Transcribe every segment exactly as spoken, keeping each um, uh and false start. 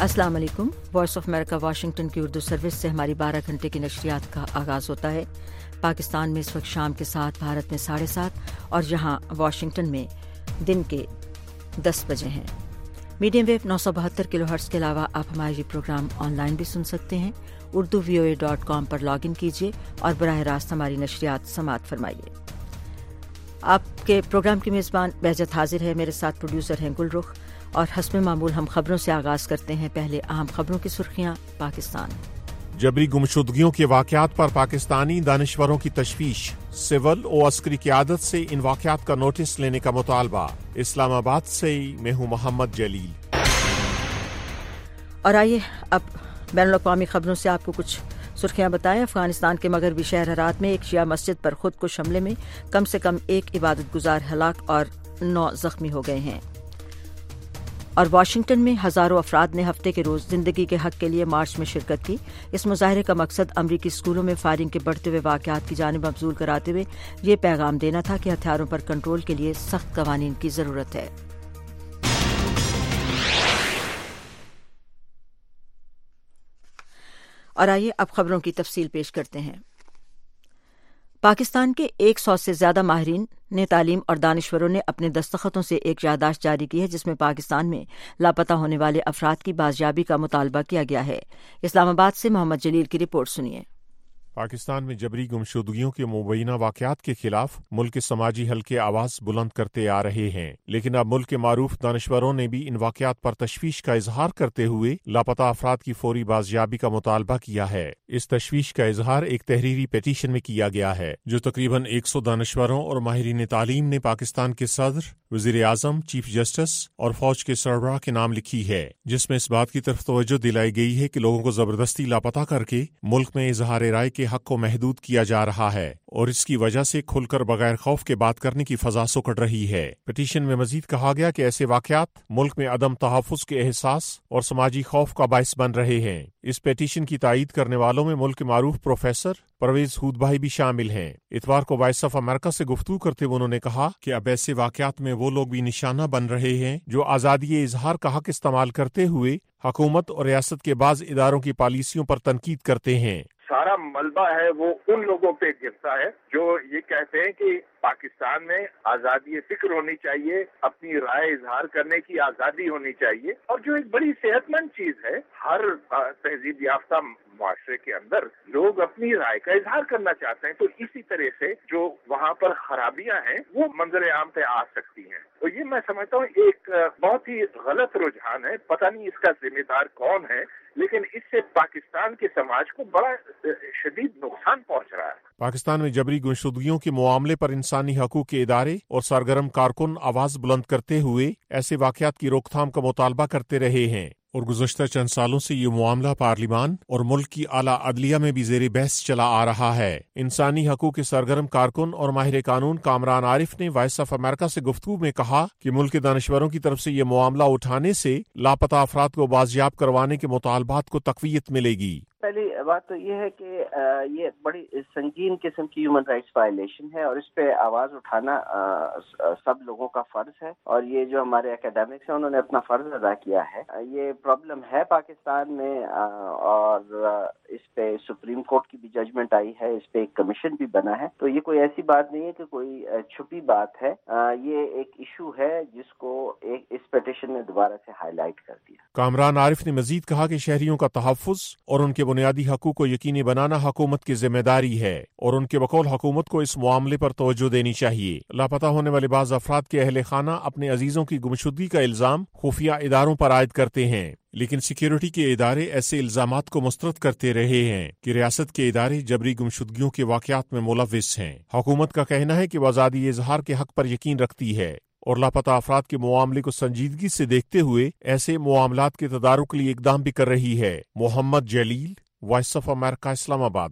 السلام علیکم۔ Voice of America Washington کی اردو سروس سے ہماری بارہ گھنٹے کی نشریات کا آغاز ہوتا ہے۔ پاکستان میں اس وقت شام کے سات، بھارت میں ساڑھے سات اور یہاں واشنگٹن میں دن کے دس بجے ہیں۔ میڈیم ویو نو سو بہتر کلو ہرٹز کے علاوہ آپ ہمارے یہ پروگرام آن لائن بھی سن سکتے ہیں۔ Urdu V O A dot com پر لاگ ان کیجیے اور براہ راست ہماری نشریات سماعت فرمائیے۔ آپ کے پروگرام کی میزبان بہجت حاضر ہے، میرے ساتھ پروڈیوسر ہیں گل رخ، اور حسب معمول ہم خبروں سے آغاز کرتے ہیں۔ پہلے اہم خبروں کی سرخیاں۔ پاکستان جبری گمشدگیوں کے واقعات پر پاکستانی دانشوروں کی تشویش، سول و عسکری قیادت سے ان واقعات کا نوٹس لینے کا مطالبہ۔ اسلام آباد سے میں ہوں محمد جلیل۔ اور آئیے اب بین الاقوامی خبروں سے آپ کو کچھ سرخیاں بتائیں۔ افغانستان کے مغربی شہر ہرات میں ایک شیعہ مسجد پر خود کش حملے میں کم سے کم ایک عبادت گزار ہلاک اور نو زخمی ہو گئے ہیں۔ اور واشنگٹن میں ہزاروں افراد نے ہفتے کے روز زندگی کے حق کے لیے مارچ میں شرکت کی۔ اس مظاہرے کا مقصد امریکی اسکولوں میں فائرنگ کے بڑھتے ہوئے واقعات کی جانب مبذول کراتے ہوئے یہ پیغام دینا تھا کہ ہتھیاروں پر کنٹرول کے لیے سخت قوانین کی ضرورت ہے۔ اور آئیے اب خبروں کی تفصیل پیش کرتے ہیں۔ پاکستان کے ایک سو سے زیادہ ماہرین نے تعلیم اور دانشوروں نے اپنے دستخطوں سے ایک یادداشت جاری کی ہے جس میں پاکستان میں لاپتہ ہونے والے افراد کی بازیابی کا مطالبہ کیا گیا ہے۔ اسلام آباد سے محمد جلیل کی رپورٹ سنیے۔ پاکستان میں جبری گمشدگیوں کے مبینہ واقعات کے خلاف ملک کے سماجی حلقے آواز بلند کرتے آ رہے ہیں، لیکن اب ملک کے معروف دانشوروں نے بھی ان واقعات پر تشویش کا اظہار کرتے ہوئے لاپتہ افراد کی فوری بازیابی کا مطالبہ کیا ہے۔ اس تشویش کا اظہار ایک تحریری پیٹیشن میں کیا گیا ہے جو تقریباً ایک سو دانشوروں اور ماہرین تعلیم نے پاکستان کے صدر، وزیر اعظم، چیف جسٹس اور فوج کے سربراہ کے نام لکھی ہے، جس میں اس بات کی طرف توجہ دلائی گئی ہے کہ لوگوں کو زبردستی لاپتہ کر کے ملک میں اظہار رائے کے حق کو محدود کیا جا رہا ہے اور اس کی وجہ سے کھل کر بغیر خوف کے بات کرنے کی فضا سکڑ رہی ہے۔ پٹیشن میں مزید کہا گیا کہ ایسے واقعات ملک میں عدم تحفظ کے احساس اور سماجی خوف کا باعث بن رہے ہیں۔ اس پٹیشن کی تائید کرنے والوں میں ملک کے معروف پروفیسر پرویز ہود بھائی بھی شامل ہیں۔ اتوار کو وائس آف امریکہ سے گفتگو کرتے ہوئے انہوں نے کہا کہ اب ایسے واقعات میں وہ لوگ بھی نشانہ بن رہے ہیں جو آزادی اظہار کا حق استعمال کرتے ہوئے حکومت اور ریاست کے بعض اداروں کی پالیسیوں پر تنقید کرتے ہیں۔ سارا ملبہ ہے وہ ان لوگوں پہ گرتا ہے جو یہ کہتے ہیں کہ پاکستان میں آزادی فکر ہونی چاہیے، اپنی رائے اظہار کرنے کی آزادی ہونی چاہیے، اور جو ایک بڑی صحت مند چیز ہے۔ ہر تہذیب یافتہ معاشرے کے اندر لوگ اپنی رائے کا اظہار کرنا چاہتے ہیں، تو اسی طرح سے جو وہاں پر خرابیاں ہیں وہ منظر عام پہ آ سکتی ہیں۔ تو یہ میں سمجھتا ہوں ایک بہت ہی غلط رجحان ہے، پتہ نہیں اس کا ذمہ دار کون ہے، لیکن اس سے پاکستان کے سماج کو بڑا شدید نقصان پہنچ رہا ہے۔ پاکستان میں جبری گمشدگیوں کے معاملے پر انسانی حقوق کے ادارے اور سرگرم کارکن آواز بلند کرتے ہوئے ایسے واقعات کی روک تھام کا مطالبہ کرتے رہے ہیں، اور گزشتہ چند سالوں سے یہ معاملہ پارلیمان اور ملک کی اعلیٰ عدلیہ میں بھی زیر بحث چلا آ رہا ہے۔ انسانی حقوق کے سرگرم کارکن اور ماہر قانون کامران عارف نے وائس آف امریکہ سے گفتگو میں کہا کہ ملک کے دانشوروں کی طرف سے یہ معاملہ اٹھانے سے لاپتہ افراد کو بازیاب کروانے کے مطالبات کو تقویت ملے گی۔ پہلی بات تو یہ ہے کہ یہ بڑی سنگین قسم کی ہیومن رائٹس وائلیشن ہے اور اس پہ آواز اٹھانا سب لوگوں کا فرض ہے، اور یہ جو ہمارے اکیڈمکس ہیں انہوں نے اپنا فرض ادا کیا ہے۔ یہ پرابلم ہے پاکستان میں، اور اس پہ سپریم کورٹ کی بھی ججمنٹ آئی ہے، اس پہ ایک کمیشن بھی بنا ہے، تو یہ کوئی ایسی بات نہیں ہے کہ کوئی چھپی بات ہے۔ یہ ایک ایشو ہے جس کو ایک اس پیٹیشن نے دوبارہ سے ہائی لائٹ کر دیا۔ کامران عارف نے مزید کہا کہ شہریوں کا تحفظ اور ان کے بنیادی حقوق کو یقینی بنانا حکومت کی ذمہ داری ہے، اور ان کے بقول حکومت کو اس معاملے پر توجہ دینی چاہیے۔ لاپتہ ہونے والے بعض افراد کے اہل خانہ اپنے عزیزوں کی گمشدگی کا الزام خفیہ اداروں پر عائد کرتے ہیں، لیکن سیکیورٹی کے ادارے ایسے الزامات کو مسترد کرتے رہے ہیں کہ ریاست کے ادارے جبری گمشدگیوں کے واقعات میں ملوث ہیں۔ حکومت کا کہنا ہے کہ وہ آزادی اظہار کے حق پر یقین رکھتی ہے اور لاپتہ افراد کے معاملے کو سنجیدگی سے دیکھتے ہوئے ایسے معاملات کے تدارک کے لیے اقدام بھی کر رہی ہے۔ محمد جلیل، وائس آف امریکہ، اسلام آباد۔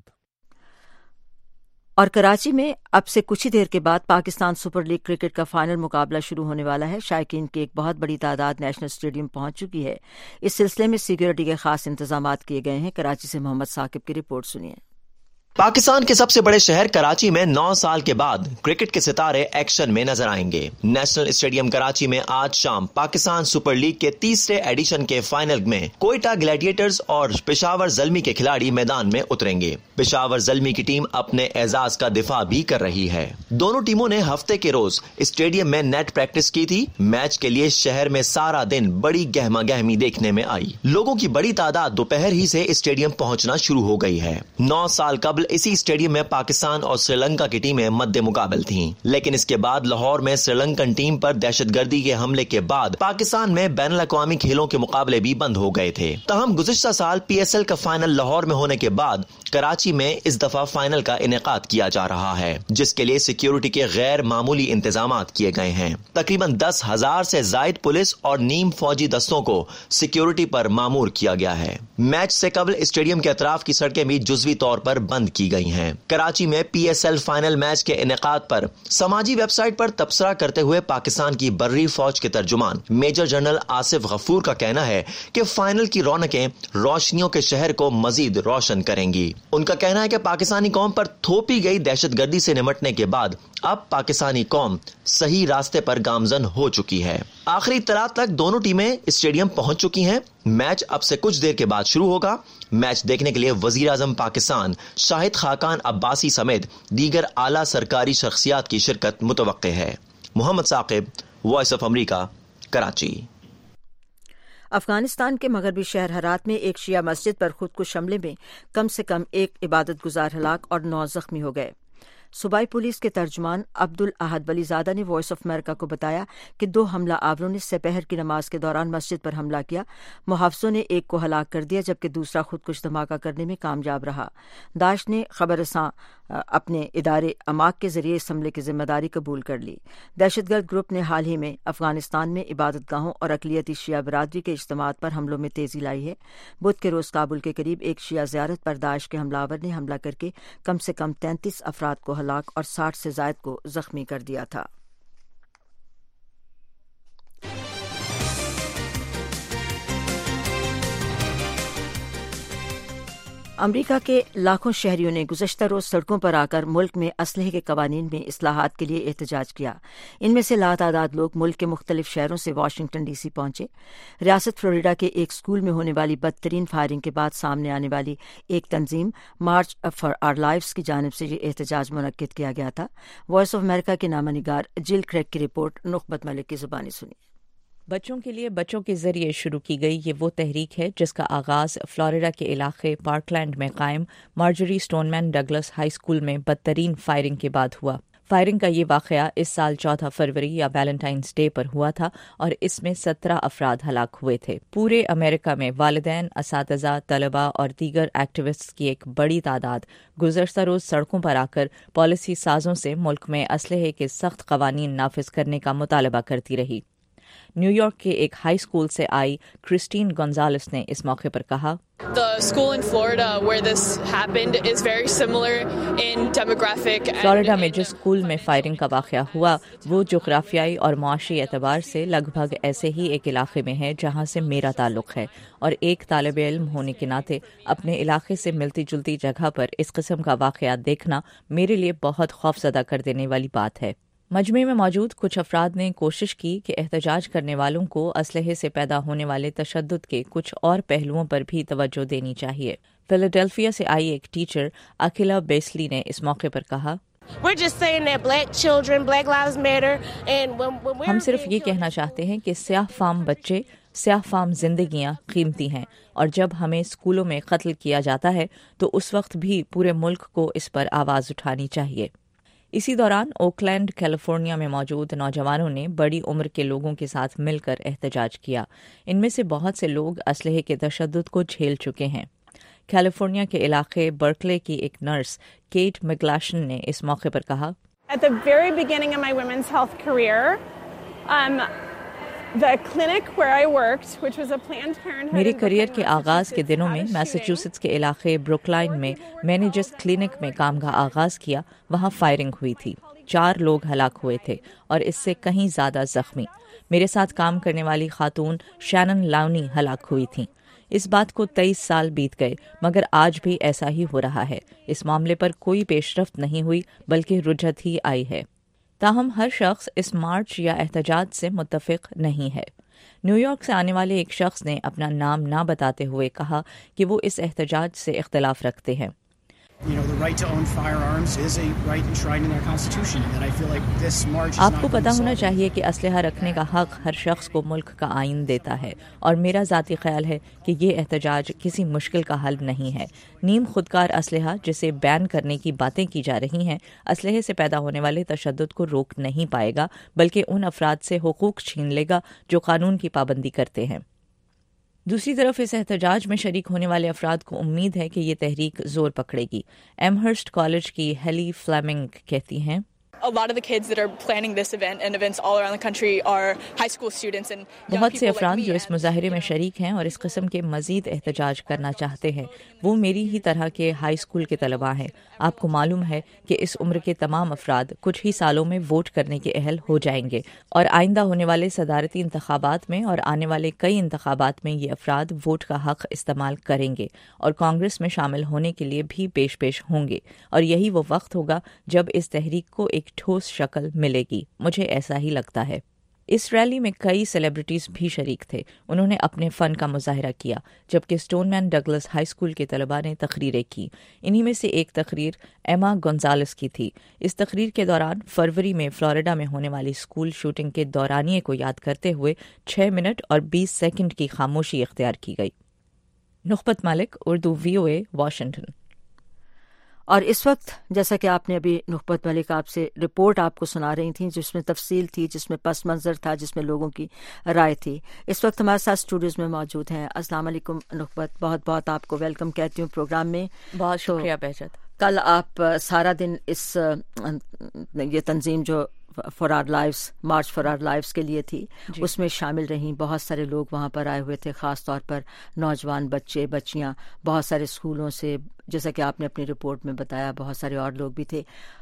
اور کراچی میں اب سے کچھ ہی دیر کے بعد پاکستان سپر لیگ کرکٹ کا فائنل مقابلہ شروع ہونے والا ہے۔ شائقین کی ایک بہت بڑی تعداد نیشنل اسٹیڈیم پہنچ چکی ہے۔ اس سلسلے میں سیکیورٹی کے خاص انتظامات کیے گئے ہیں۔ کراچی سے محمد ثاقب کی رپورٹ سنیے۔ پاکستان کے سب سے بڑے شہر کراچی میں نو سال کے بعد کرکٹ کے ستارے ایکشن میں نظر آئیں گے۔ نیشنل اسٹیڈیم کراچی میں آج شام پاکستان سپر لیگ کے تیسرے ایڈیشن کے فائنل میں کوئٹہ گلیڈیٹرز اور پشاور زلمی کے کھلاڑی میدان میں اتریں گے۔ پشاور زلمی کی ٹیم اپنے اعزاز کا دفاع بھی کر رہی ہے۔ دونوں ٹیموں نے ہفتے کے روز اسٹیڈیم میں نیٹ پریکٹس کی تھی۔ میچ کے لیے شہر میں سارا دن بڑی گہما گہمی دیکھنے میں آئی۔ لوگوں کی بڑی تعداد دوپہر ہی سے اسٹیڈیم پہنچنا شروع ہو گئی ہے۔ نو سال قبل اسی اسٹیڈیم میں پاکستان اور سری لنکا کی ٹیمیں مد مقابل تھیں، لیکن اس کے بعد لاہور میں سری لنکن ٹیم پر دہشت گردی کے حملے کے بعد پاکستان میں بین الاقوامی کھیلوں کے مقابلے بھی بند ہو گئے تھے۔ تاہم گزشتہ سال پی ایس ایل کا فائنل لاہور میں ہونے کے بعد کراچی میں اس دفعہ فائنل کا انعقاد کیا جا رہا ہے، جس کے لیے سیکیورٹی کے غیر معمولی انتظامات کیے گئے ہیں۔ تقریباً دس ہزار سے زائد پولیس اور نیم فوجی دستوں کو سیکیورٹی پر مامور کیا گیا ہے۔ میچ سے قبل اسٹیڈیم کے اطراف کی سڑکیں بھی جزوی طور پر بند کی گئی ہیں۔ کراچی میں P S L final match کے انعقاد پر سماجی ویب سائٹ پر تبصرہ کرتے ہوئے پاکستان کی بری فوج کے ترجمان میجر جنرل آصف غفور کا کہنا ہے کہ فائنل کی رونقیں روشنیوں کے شہر کو مزید روشن کریں گی۔ ان کا کہنا ہے کہ پاکستانی قوم پر تھوپی گئی دہشت گردی سے نمٹنے کے بعد اب پاکستانی قوم صحیح راستے پر گامزن ہو چکی ہے۔ آخری اطلاع تک دونوں ٹیمیں اسٹیڈیم پہنچ چکی ہیں۔ میچ اب سے کچھ دیر کے بعد شروع ہوگا۔ میچ دیکھنے کے لیے وزیر اعظم پاکستان شاہد خاقان عباسی سمیت دیگر اعلیٰ سرکاری شخصیات کی شرکت متوقع ہے۔ Muhammad Saqib, Voice of America, Karachi. Afghanistan کے مغربی شہر ہرات میں ایک شیعہ مسجد پر خودکش حملے میں کم سے کم ایک عبادت گزار ہلاک اور نو زخمی ہو گئے۔ صوبائی پولیس کے ترجمان عبدالاحد ولی زادہ نے وائس آف امریکہ کو بتایا کہ دو حملہ آوروں نے سپہر کی نماز کے دوران مسجد پر حملہ کیا۔ محافظوں نے ایک کو ہلاک کر دیا جبکہ دوسرا خودکش دھماکہ کرنے میں کامیاب رہا۔ داعش نے خبر رساں اپنے ادارے اماک کے ذریعے اس حملے کی ذمہ داری قبول کر لی۔ دہشت گرد گروپ نے حال ہی میں افغانستان میں عبادت گاہوں اور اقلیتی شیعہ برادری کے اجتماعات پر حملوں میں تیزی لائی ہے۔ بدھ کے روز کابل کے قریب ایک شیعہ زیارت پر داعش کے حملہ آور نے حملہ کر کے کم سے کم تینتیس افراد کو ہلاک اور ساٹھ سے زائد کو زخمی کر دیا تھا۔ امریکہ کے لاکھوں شہریوں نے گزشتہ روز سڑکوں پر آ کر ملک میں اسلحے کے قوانین میں اصلاحات کے لیے احتجاج کیا۔ ان میں سے لاتعداد لوگ ملک کے مختلف شہروں سے واشنگٹن ڈی سی پہنچے۔ ریاست فلوریڈا کے ایک اسکول میں ہونے والی بدترین فائرنگ کے بعد سامنے آنے والی ایک تنظیم مارچ فار آر لائفز کی جانب سے یہ احتجاج منعقد کیا گیا تھا۔ وائس آف امریکہ کے نامہ نگار جل کریگ کی رپورٹ، نخبت ملک کی زبانی سنی۔ بچوں کے لیے بچوں کے ذریعے شروع کی گئی یہ وہ تحریک ہے جس کا آغاز فلوریڈا کے علاقے پارک لینڈ میں قائم Marjory Stoneman Douglas high school میں بدترین فائرنگ کے بعد ہوا۔ فائرنگ کا یہ واقعہ اس سال چودہ فروری یا ویلنٹائنس ڈے پر ہوا تھا اور اس میں سترہ افراد ہلاک ہوئے تھے۔ پورے امریکہ میں والدین، اساتذہ، طلباء اور دیگر ایکٹیوسٹس کی ایک بڑی تعداد گزشتہ روز سڑکوں پر آ کر پالیسی سازوں سے ملک میں اسلحے کے سخت قوانین نافذ کرنے کا مطالبہ کرتی رہی۔ نیو یارک کے ایک ہائی اسکول سے آئی کرسٹین گونزالس نے اس موقع پر کہا، فلوریڈا میں جس اسکول میں فائرنگ کا واقعہ ہوا وہ جغرافیائی اور معاشی اعتبار سے لگ بھگ ایسے ہی ایک علاقے میں ہے جہاں سے میرا تعلق ہے، اور ایک طالب علم ہونے کے ناطے اپنے علاقے سے ملتی جلتی جگہ پر اس قسم کا واقعہ دیکھنا میرے لیے بہت خوفزدہ کر دینے والی بات ہے۔ مجمع میں موجود کچھ افراد نے کوشش کی کہ احتجاج کرنے والوں کو اسلحے سے پیدا ہونے والے تشدد کے کچھ اور پہلوؤں پر بھی توجہ دینی چاہیے۔ فیلاڈیلفیا سے آئی ایک ٹیچر اکیلا بیسلی نے اس موقع پر کہا، ہم صرف یہ کہنا چاہتے ہیں کہ سیاہ فام بچے، سیاہ فام زندگیاں قیمتی ہیں، اور جب ہمیں اسکولوں میں قتل کیا جاتا ہے تو اس وقت بھی پورے ملک کو اس پر آواز اٹھانی چاہیے۔ اسی دوران اوکلینڈ، کیلیفورنیا میں موجود نوجوانوں نے بڑی عمر کے لوگوں کے ساتھ مل کر احتجاج کیا۔ ان میں سے بہت سے لوگ اسلحے کے تشدد کو جھیل چکے ہیں۔ کیلیفورنیا کے علاقے برکلے کی ایک نرس کیٹ میگلاشن نے اس موقع پر کہا، At the very beginning of my women's health career, um, the clinic where I worked, which was a Planned Parenthood. میرے کریئر کے آغاز کے دنوں میں میساچیوسٹس کے علاقے بروکلائن میں میں نے جس کلینک میں کام کا آغاز کیا وہاں فائرنگ ہوئی تھی۔ چار لوگ ہلاک ہوئے تھے اور اس سے کہیں زیادہ زخمی۔ میرے ساتھ کام کرنے والی خاتون شینن لاونی ہلاک ہوئی تھیں۔ اس بات کو تیئیس سال بیت گئے مگر آج بھی ایسا ہی ہو رہا ہے. اس معاملے پر کوئی پیش رفت نہیں ہوئی بلکہ رجعت ہی آئی ہے. تاہم ہر شخص اس مارچ یا احتجاج سے متفق نہیں ہے. نیو یارک سے آنے والے ایک شخص نے اپنا نام نہ بتاتے ہوئے کہا کہ وہ اس احتجاج سے اختلاف رکھتے ہیں. آپ کو پتہ ہونا چاہیے کہ اسلحہ رکھنے کا حق ہر شخص کو ملک کا آئین دیتا ہے اور میرا ذاتی خیال ہے کہ یہ احتجاج کسی مشکل کا حل نہیں ہے. نیم خودکار اسلحہ جسے بین کرنے کی باتیں کی جا رہی ہیں اسلحے سے پیدا ہونے والے تشدد کو روک نہیں پائے گا بلکہ ان افراد سے حقوق چھین لے گا جو قانون کی پابندی کرتے ہیں. دوسری طرف اس احتجاج میں شریک ہونے والے افراد کو امید ہے کہ یہ تحریک زور پکڑے گی. ایمہرسٹ کالج کی ہیلی فلیمنگ کہتی ہیں بہت سے افراد جو اس مظاہرے میں شریک ہیں اور اس قسم کے مزید احتجاج کرنا چاہتے ہیں وہ میری ہی طرح کے ہائی اسکول کے طلباء ہیں. آپ کو معلوم ہے کہ اس عمر کے تمام افراد کچھ ہی سالوں میں ووٹ کرنے کے اہل ہو جائیں گے اور آئندہ ہونے والے صدارتی انتخابات میں اور آنے والے کئی انتخابات میں یہ افراد ووٹ کا حق استعمال کریں گے اور کانگریس میں شامل ہونے کے لیے بھی پیش پیش ہوں گے اور یہی وہ وقت ہوگا جب اس تحریک کو ایک ٹھوس شکل ملے گی. مجھے ایسا ہی لگتا ہے. اس ریلی میں کئی سیلیبریٹیز بھی شریک تھے. انہوں نے اپنے فن کا مظاہرہ کیا جبکہ Stoneman Douglas high school کے طلباء نے تقریریں کی. انہی میں سے ایک تقریر ایما گونزالس کی تھی. اس تقریر کے دوران فروری میں فلوریڈا میں ہونے والی اسکول شوٹنگ کے دورانیے کو یاد کرتے ہوئے چھ منٹ اور بیس سیکنڈ کی خاموشی اختیار کی گئی. Nikhat Malik, Urdu, V O A, Washington. اور اس وقت جیسا کہ آپ نے ابھی نخبت ملک آپ سے رپورٹ آپ کو سنا رہی تھیں جس میں تفصیل تھی، جس میں پس منظر تھا، جس میں لوگوں کی رائے تھی. اس وقت ہمارے ساتھ اسٹوڈیوز میں موجود ہیں. السلام علیکم نخبت، بہت بہت آپ کو ویلکم کہتی ہوں پروگرام میں. بہت شکریہ بہجت. کل آپ سارا دن اس یہ تنظیم جو for our lives, March for our lives کے لیے تھی جی. اس میں شامل رہیں. بہت سارے لوگ وہاں پر آئے ہوئے تھے، خاص طور پر نوجوان بچے بچیاں، بہت سارے اسکولوں سے، جیسا کہ آپ نے اپنی رپورٹ میں بتایا بہت سارے اور لوگ بھی تھے.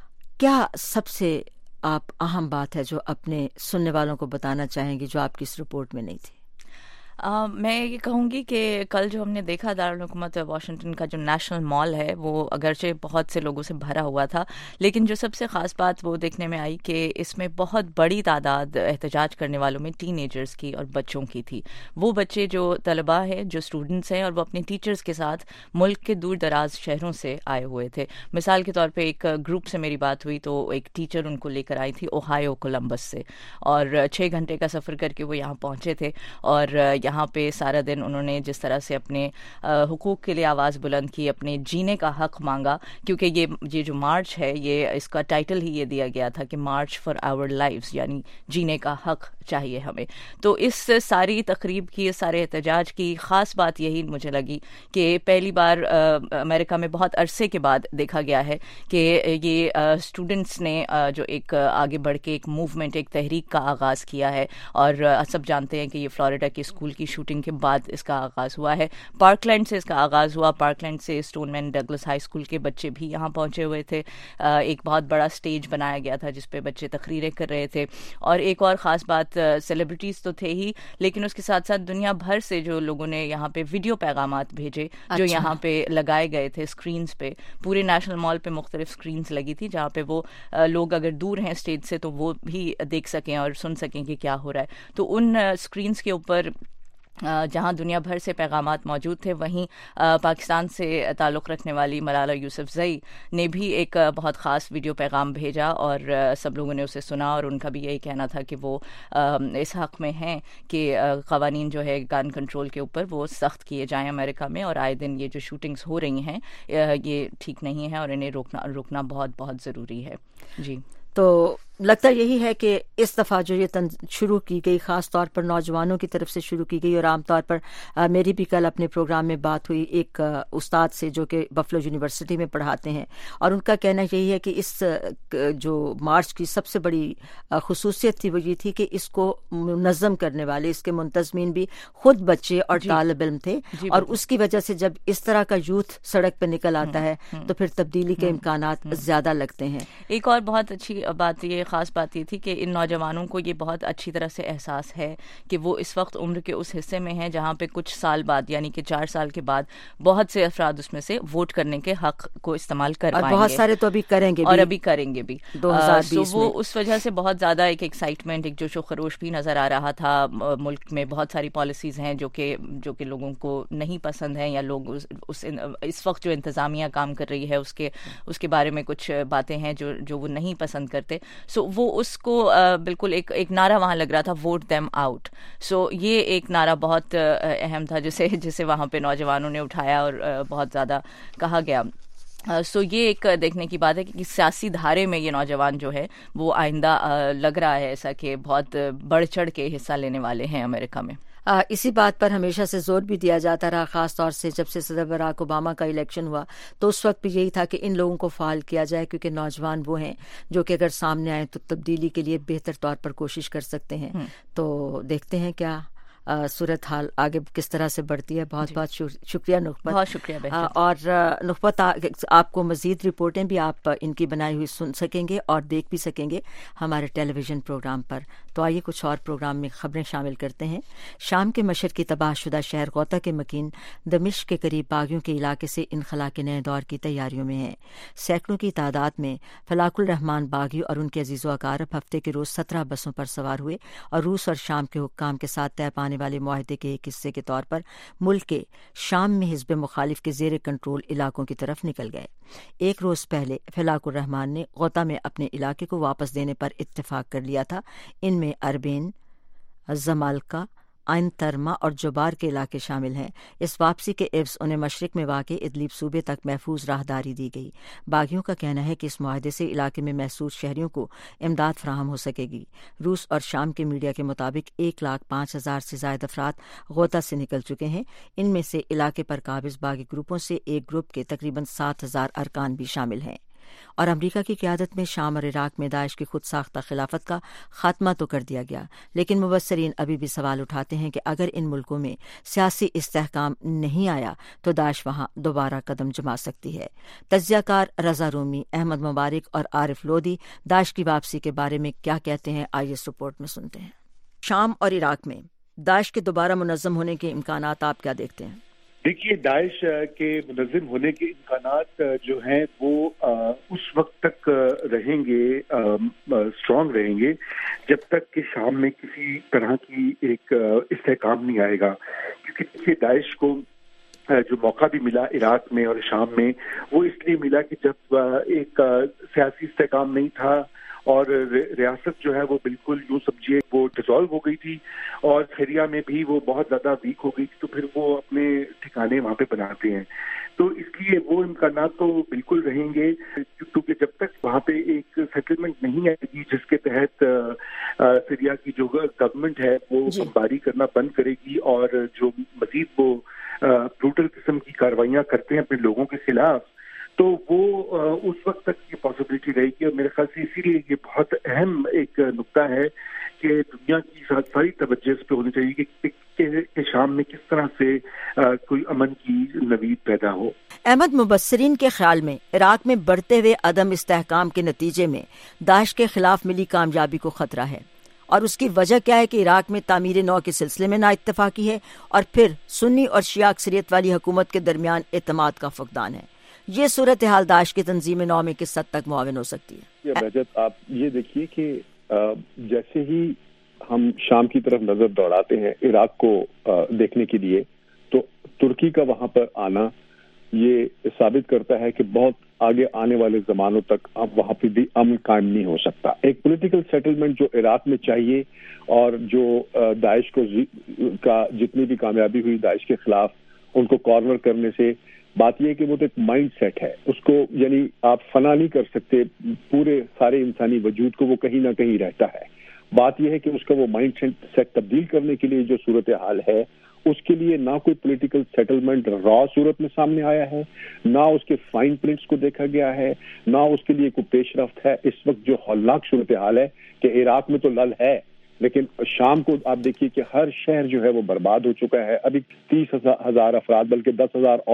کیا سب سے آپ اہم بات ہے جو اپنے سننے والوں کو بتانا چاہیں گی جو آپ کی اس رپورٹ میں نہیں تھی؟ Uh, میں یہ کہوں گی کہ کل جو ہم نے دیکھا دارالحکومت واشنگٹن کا جو نیشنل مال ہے وہ اگرچہ بہت سے لوگوں سے بھرا ہوا تھا لیکن جو سب سے خاص بات وہ دیکھنے میں آئی کہ اس میں بہت بڑی تعداد احتجاج کرنے والوں میں ٹین ایجرز کی اور بچوں کی تھی. وہ بچے جو طلباء ہیں، جو اسٹوڈنٹس ہیں اور وہ اپنے ٹیچرز کے ساتھ ملک کے دور دراز شہروں سے آئے ہوئے تھے. مثال کے طور پہ ایک گروپ سے میری بات ہوئی تو ایک ٹیچر ان کو لے کر آئی تھی اوہایو کولمبس سے اور چھ گھنٹے کا سفر کر کے وہ یہاں پہنچے تھے اور یہاں پہ سارا دن انہوں نے جس طرح سے اپنے حقوق کے لیے آواز بلند کی، اپنے جینے کا حق مانگا، کیونکہ یہ یہ جو مارچ ہے یہ اس کا ٹائٹل ہی یہ دیا گیا تھا کہ مارچ فار آور لائفز، یعنی جینے کا حق چاہیے ہمیں. تو اس ساری تقریب کی، اس سارے احتجاج کی خاص بات یہی مجھے لگی کہ پہلی بار امریکہ میں بہت عرصے کے بعد دیکھا گیا ہے کہ یہ اسٹوڈنٹس نے جو ایک آگے بڑھ کے ایک موومنٹ، ایک تحریک کا آغاز کیا ہے اور سب جانتے ہیں کہ یہ فلوریڈا کے اسکول کی شوٹنگ کے بعد اس کا آغاز ہوا ہے. پارک لینڈ سے اس کا آغاز ہوا. پارک لینڈ سے Stoneman Douglas high school کے بچے بھی یہاں پہنچے ہوئے تھے. ایک بہت بڑا سٹیج بنایا گیا تھا جس پہ بچے تقریریں کر رہے تھے. اور ایک اور خاص بات، سیلیبریٹیز تو تھے ہی لیکن اس کے ساتھ ساتھ دنیا بھر سے جو لوگوں نے یہاں پہ ویڈیو پیغامات بھیجے جو یہاں پہ لگائے گئے تھے اسکرینز پہ. پورے نیشنل مال پہ مختلف اسکرینز لگی تھی جہاں پہ وہ لوگ اگر دور ہیں اسٹیج سے تو وہ بھی دیکھ سکیں اور سن سکیں کہ کیا ہو رہا ہے. تو ان اسکرینز کے اوپر جہاں دنیا بھر سے پیغامات موجود تھے وہیں پاکستان سے تعلق رکھنے والی ملالہ یوسفزئی نے بھی ایک بہت خاص ویڈیو پیغام بھیجا اور سب لوگوں نے اسے سنا اور ان کا بھی یہی کہنا تھا کہ وہ اس حق میں ہیں کہ قوانین جو ہے گن کنٹرول کے اوپر وہ سخت کیے جائیں امریکہ میں اور آئے دن یہ جو شوٹنگز ہو رہی ہیں یہ ٹھیک نہیں ہے اور انہیں روکنا روکنا بہت بہت ضروری ہے. جی تو لگتا یہی ہے کہ اس دفعہ جو یہ شروع کی گئی خاص طور پر نوجوانوں کی طرف سے شروع کی گئی اور عام طور پر میری بھی کل اپنے پروگرام میں بات ہوئی ایک استاد سے جو کہ بفلو یونیورسٹی میں پڑھاتے ہیں اور ان کا کہنا یہی ہے کہ اس جو مارچ کی سب سے بڑی خصوصیت تھی وہ یہ تھی کہ اس کو منظم کرنے والے، اس کے منتظمین بھی خود بچے اور جی. طالب علم تھے جی اور اس کی وجہ سے جب اس طرح کا یوتھ سڑک پہ نکل آتا ہے تو پھر تبدیلی کے امکانات زیادہ لگتے ہیں. ایک اور بہت اچھی بات یہ خاص بات یہ تھی کہ ان نوجوانوں کو یہ بہت اچھی طرح سے احساس ہے کہ وہ اس وقت عمر کے اس حصے میں ہیں جہاں پہ کچھ سال بعد یعنی کہ چار سال کے بعد بہت سے افراد اس میں سے ووٹ کرنے کے حق کو استعمال کر پائیں گے, اور بہت سارے تو ابھی کریں گے اور ابھی کریں گے بھی دو ہزار بیس میں. وہ اس وجہ سے بہت زیادہ ایک ایکسائٹمنٹ, ایک جوش و خروش بھی نظر آ رہا تھا. ملک میں بہت ساری پالیسیز ہیں جو کہ جو کہ لوگوں کو نہیں پسند ہیں, یا لوگ اس, اس اس وقت جو انتظامیہ کام کر رہی ہے اس کے اس کے بارے میں کچھ باتیں ہیں جو جو وہ نہیں پسند کرتے. سو so, وہ اس کو بالکل ایک ایک نعرہ وہاں لگ رہا تھا, ووٹ دیم آؤٹ. سو یہ ایک نعرہ بہت اہم تھا جسے جسے وہاں پہ نوجوانوں نے اٹھایا اور بہت زیادہ کہا گیا. سو uh, یہ ایک دیکھنے کی بات ہے کہ سیاسی دھارے میں یہ نوجوان جو ہے وہ آئندہ uh, لگ رہا ہے ایسا کہ بہت بڑھ چڑھ کے حصہ لینے والے ہیں امریکہ میں. آ, اسی بات پر ہمیشہ سے زور بھی دیا جاتا رہا, خاص طور سے جب سے صدر براک اوباما کا الیکشن ہوا تو اس وقت بھی یہی تھا کہ ان لوگوں کو فعال کیا جائے, کیونکہ نوجوان وہ ہیں جو کہ اگر سامنے آئیں تو تبدیلی کے لیے بہتر طور پر کوشش کر سکتے ہیں. تو دیکھتے ہیں کیا صورت حال آگے کس طرح سے بڑھتی ہے. بہت بہت شکریہ نخبت, بہت شکریہ. اور نخبت آپ کو مزید رپورٹیں بھی آپ ان کی بنائی ہوئی سن سکیں گے اور دیکھ بھی سکیں گے ہمارے ٹیلی ویژن پروگرام پر. تو آئیے کچھ اور پروگرام میں خبریں شامل کرتے ہیں. شام کے مشرق کی تباہ شدہ شہر غوطہ کے مکین دمشق کے قریب باغیوں کے علاقے سے انخلا کے نئے دور کی تیاریوں میں ہیں. سینکڑوں کی تعداد میں فلاق الرحمان باغی اور ان کے عزیز و اقارب ہفتے کے روز سترہ بسوں پر سوار ہوئے اور روس اور شام کے حکام کے ساتھ طے پانے والے معاہدے کے ایک حصے کے طور پر ملک کے شام میں حزب مخالف کے زیر کنٹرول علاقوں کی طرف نکل گئے. ایک روز پہلے فلاق الرحمان نے غوطہ میں اپنے علاقے کو واپس دینے پر اتفاق کر لیا تھا. ان میں اربین, زمالکا, عین ترما اور جبار کے علاقے شامل ہیں. اس واپسی کے عوض انہیں مشرق میں واقع ادلیب صوبے تک محفوظ راہداری دی گئی. باغیوں کا کہنا ہے کہ اس معاہدے سے علاقے میں محسوس شہریوں کو امداد فراہم ہو سکے گی. روس اور شام کے میڈیا کے مطابق ایک لاکھ پانچ ہزار سے زائد افراد غوطہ سے نکل چکے ہیں. ان میں سے علاقے پر قابض باغی گروپوں سے ایک گروپ کے تقریباً سات ہزار ارکان بھی شامل ہیں. اور امریکہ کی قیادت میں شام اور عراق میں داعش کی خود ساختہ خلافت کا خاتمہ تو کر دیا گیا, لیکن مبصرین ابھی بھی سوال اٹھاتے ہیں کہ اگر ان ملکوں میں سیاسی استحکام نہیں آیا تو داعش وہاں دوبارہ قدم جما سکتی ہے. تجزیہ کار رضا رومی, احمد مبارک اور عارف لودھی داعش کی واپسی کے بارے میں کیا کہتے ہیں, آئیے اس رپورٹ میں سنتے ہیں. شام اور عراق میں داعش کے دوبارہ منظم ہونے کے امکانات آپ کیا دیکھتے ہیں؟ دیکھیے, داعش کے منظم ہونے کے امکانات جو ہیں وہ اس وقت تک رہیں گے, اسٹرانگ رہیں گے جب تک کہ شام میں کسی طرح کی ایک استحکام نہیں آئے گا. کیونکہ دیکھیے, داعش کو جو موقع بھی ملا عراق میں اور شام میں وہ اس لیے ملا کہ جب ایک سیاسی استحکام نہیں تھا اور ریاست جو ہے وہ بالکل یوں سمجھیے وہ ڈیزالو ہو گئی تھی اور سیریا میں بھی وہ بہت زیادہ ویک ہو گئی تھی, تو پھر وہ اپنے ٹھکانے وہاں پہ بناتے ہیں. تو اس لیے وہ امکانات تو بالکل رہیں گے, کیونکہ جب تک وہاں پہ ایک سیٹلمنٹ نہیں آئے گی جس کے تحت سیریا کی جو گورنمنٹ ہے وہ بمباری کرنا بند کرے گی اور جو مزید وہ بروٹل قسم کی کاروائیاں کرتے ہیں اپنے لوگوں کے خلاف, تو وہ اس وقت تک یہ پاسبلٹی رہے گی. اور میرے خیال سے اسی لیے یہ بہت اہم ایک نقطہ ہے کہ دنیا کی ساری توجہ اس پہ ہونی چاہیے کہ, کہ شام میں کس طرح سے کوئی امن کی نوید پیدا ہو. احمد, مبصرین کے خیال میں عراق میں بڑھتے ہوئے عدم استحکام کے نتیجے میں داعش کے خلاف ملی کامیابی کو خطرہ ہے, اور اس کی وجہ کیا ہے کہ عراق میں تعمیر نو کے سلسلے میں نا اتفاقی ہے اور پھر سنی اور شیعہ اکثریت والی حکومت کے درمیان اعتماد کا فقدان ہے. یہ صورتحال داعش کی تنظیم نو میں کس حد تک معاون ہو سکتی ہے؟ بہجت, آپ یہ دیکھیے کہ جیسے ہی ہم شام کی طرف نظر دوڑاتے ہیں عراق کو دیکھنے کے لیے, تو ترکی کا وہاں پر آنا یہ ثابت کرتا ہے کہ بہت آگے آنے والے زمانوں تک اب وہاں پہ بھی امن قائم نہیں ہو سکتا. ایک پولیٹیکل سیٹلمنٹ جو عراق میں چاہیے اور جو داعش کو کا جتنی بھی کامیابی ہوئی داعش کے خلاف ان کو کارنر کرنے سے, بات یہ ہے کہ وہ تو ایک مائنڈ سیٹ ہے, اس کو یعنی آپ فنا نہیں کر سکتے, پورے سارے انسانی وجود کو وہ کہیں نہ کہیں رہتا ہے. بات یہ ہے کہ اس کا وہ مائنڈ سیٹ تبدیل کرنے کے لیے جو صورتحال ہے اس کے لیے نہ کوئی پولیٹیکل سیٹلمنٹ را صورت میں سامنے آیا ہے, نہ اس کے فائن پرنٹس کو دیکھا گیا ہے, نہ اس کے لیے کوئی پیش رفت ہے. اس وقت جو ہولناک صورتحال ہے کہ عراق میں تو لل ہے, لیکن شام کو آپ دیکھیے کہ ہر شہر جو ہے وہ برباد ہو چکا ہے. ابھی تیس ہزار افراد بلکہ دس ہزار اور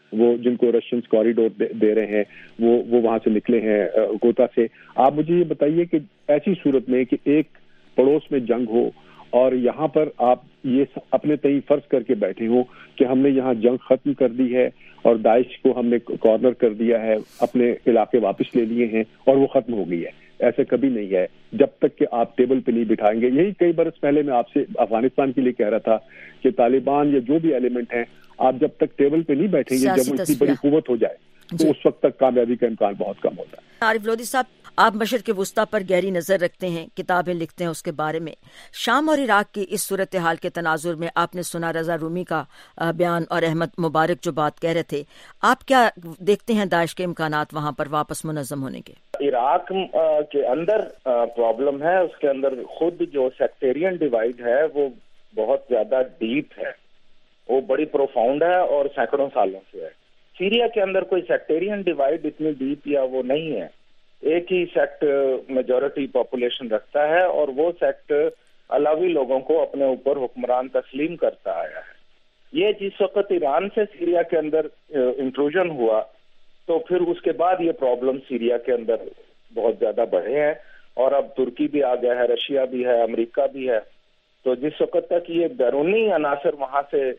وہ جن کو رشینز کوریڈور دے رہے ہیں وہ وہ وہاں سے نکلے ہیں گوتا سے. آپ مجھے یہ بتائیے کہ ایسی صورت میں کہ ایک پڑوس میں جنگ ہو اور یہاں پر آپ یہ اپنے تئیں فرض کر کے بیٹھے ہوں کہ ہم نے یہاں جنگ ختم کر دی ہے اور داعش کو ہم نے کارنر کر دیا ہے, اپنے علاقے واپس لے لیے ہیں اور وہ ختم ہو گئی ہے. ایسے کبھی نہیں ہے جب تک کہ آپ ٹیبل پہ نہیں بٹھائیں گے. یہی کئی برس پہلے میں آپ سے افغانستان کے لیے کہہ رہا تھا کہ طالبان یا جو بھی ایلیمنٹ ہیں, آپ جب تک ٹیبل پہ نہیں بیٹھیں گے, جب وہ اتنی بڑی قوت ہو جائے تو اس وقت تک کامیابی کا امکان بہت کم ہوتا ہے. عارف لودھی صاحب, آپ مشرق وسطیٰ پر گہری نظر رکھتے ہیں, کتابیں لکھتے ہیں اس کے بارے میں. شام اور عراق کی اس صورتحال کے تناظر میں آپ نے سنا رضا رومی کا بیان اور احمد مبارک جو بات کہہ رہے تھے. آپ کیا دیکھتے ہیں داعش کے امکانات وہاں پر واپس منظم ہونے کے؟ عراق کے اندر پرابلم ہے, اس کے اندر خود جو سیکٹیرین ڈیوائڈ ہے وہ بہت زیادہ ڈیپ ہے, وہ بڑی پروفاؤنڈ ہے اور سینکڑوں سالوں سے ہے. سیریا کے اندر کوئی سیکٹیرین ڈیوائڈ اتنی ڈیپ یا وہ نہیں ہے. ایک ہی سیکٹ میجورٹی پاپولیشن رکھتا ہے اور وہ سیکٹ علاوی لوگوں کو اپنے اوپر حکمران تسلیم کرتا آیا ہے. یہ جس وقت ایران سے سیریا کے اندر انٹروژن ہوا تو پھر اس کے بعد یہ پرابلم سیریا کے اندر بہت زیادہ بڑھے ہیں اور اب ترکی بھی آ گیا ہے, رشیا بھی ہے, امریکہ بھی ہے. تو جس وقت تک یہ بیرونی عناصر وہاں سے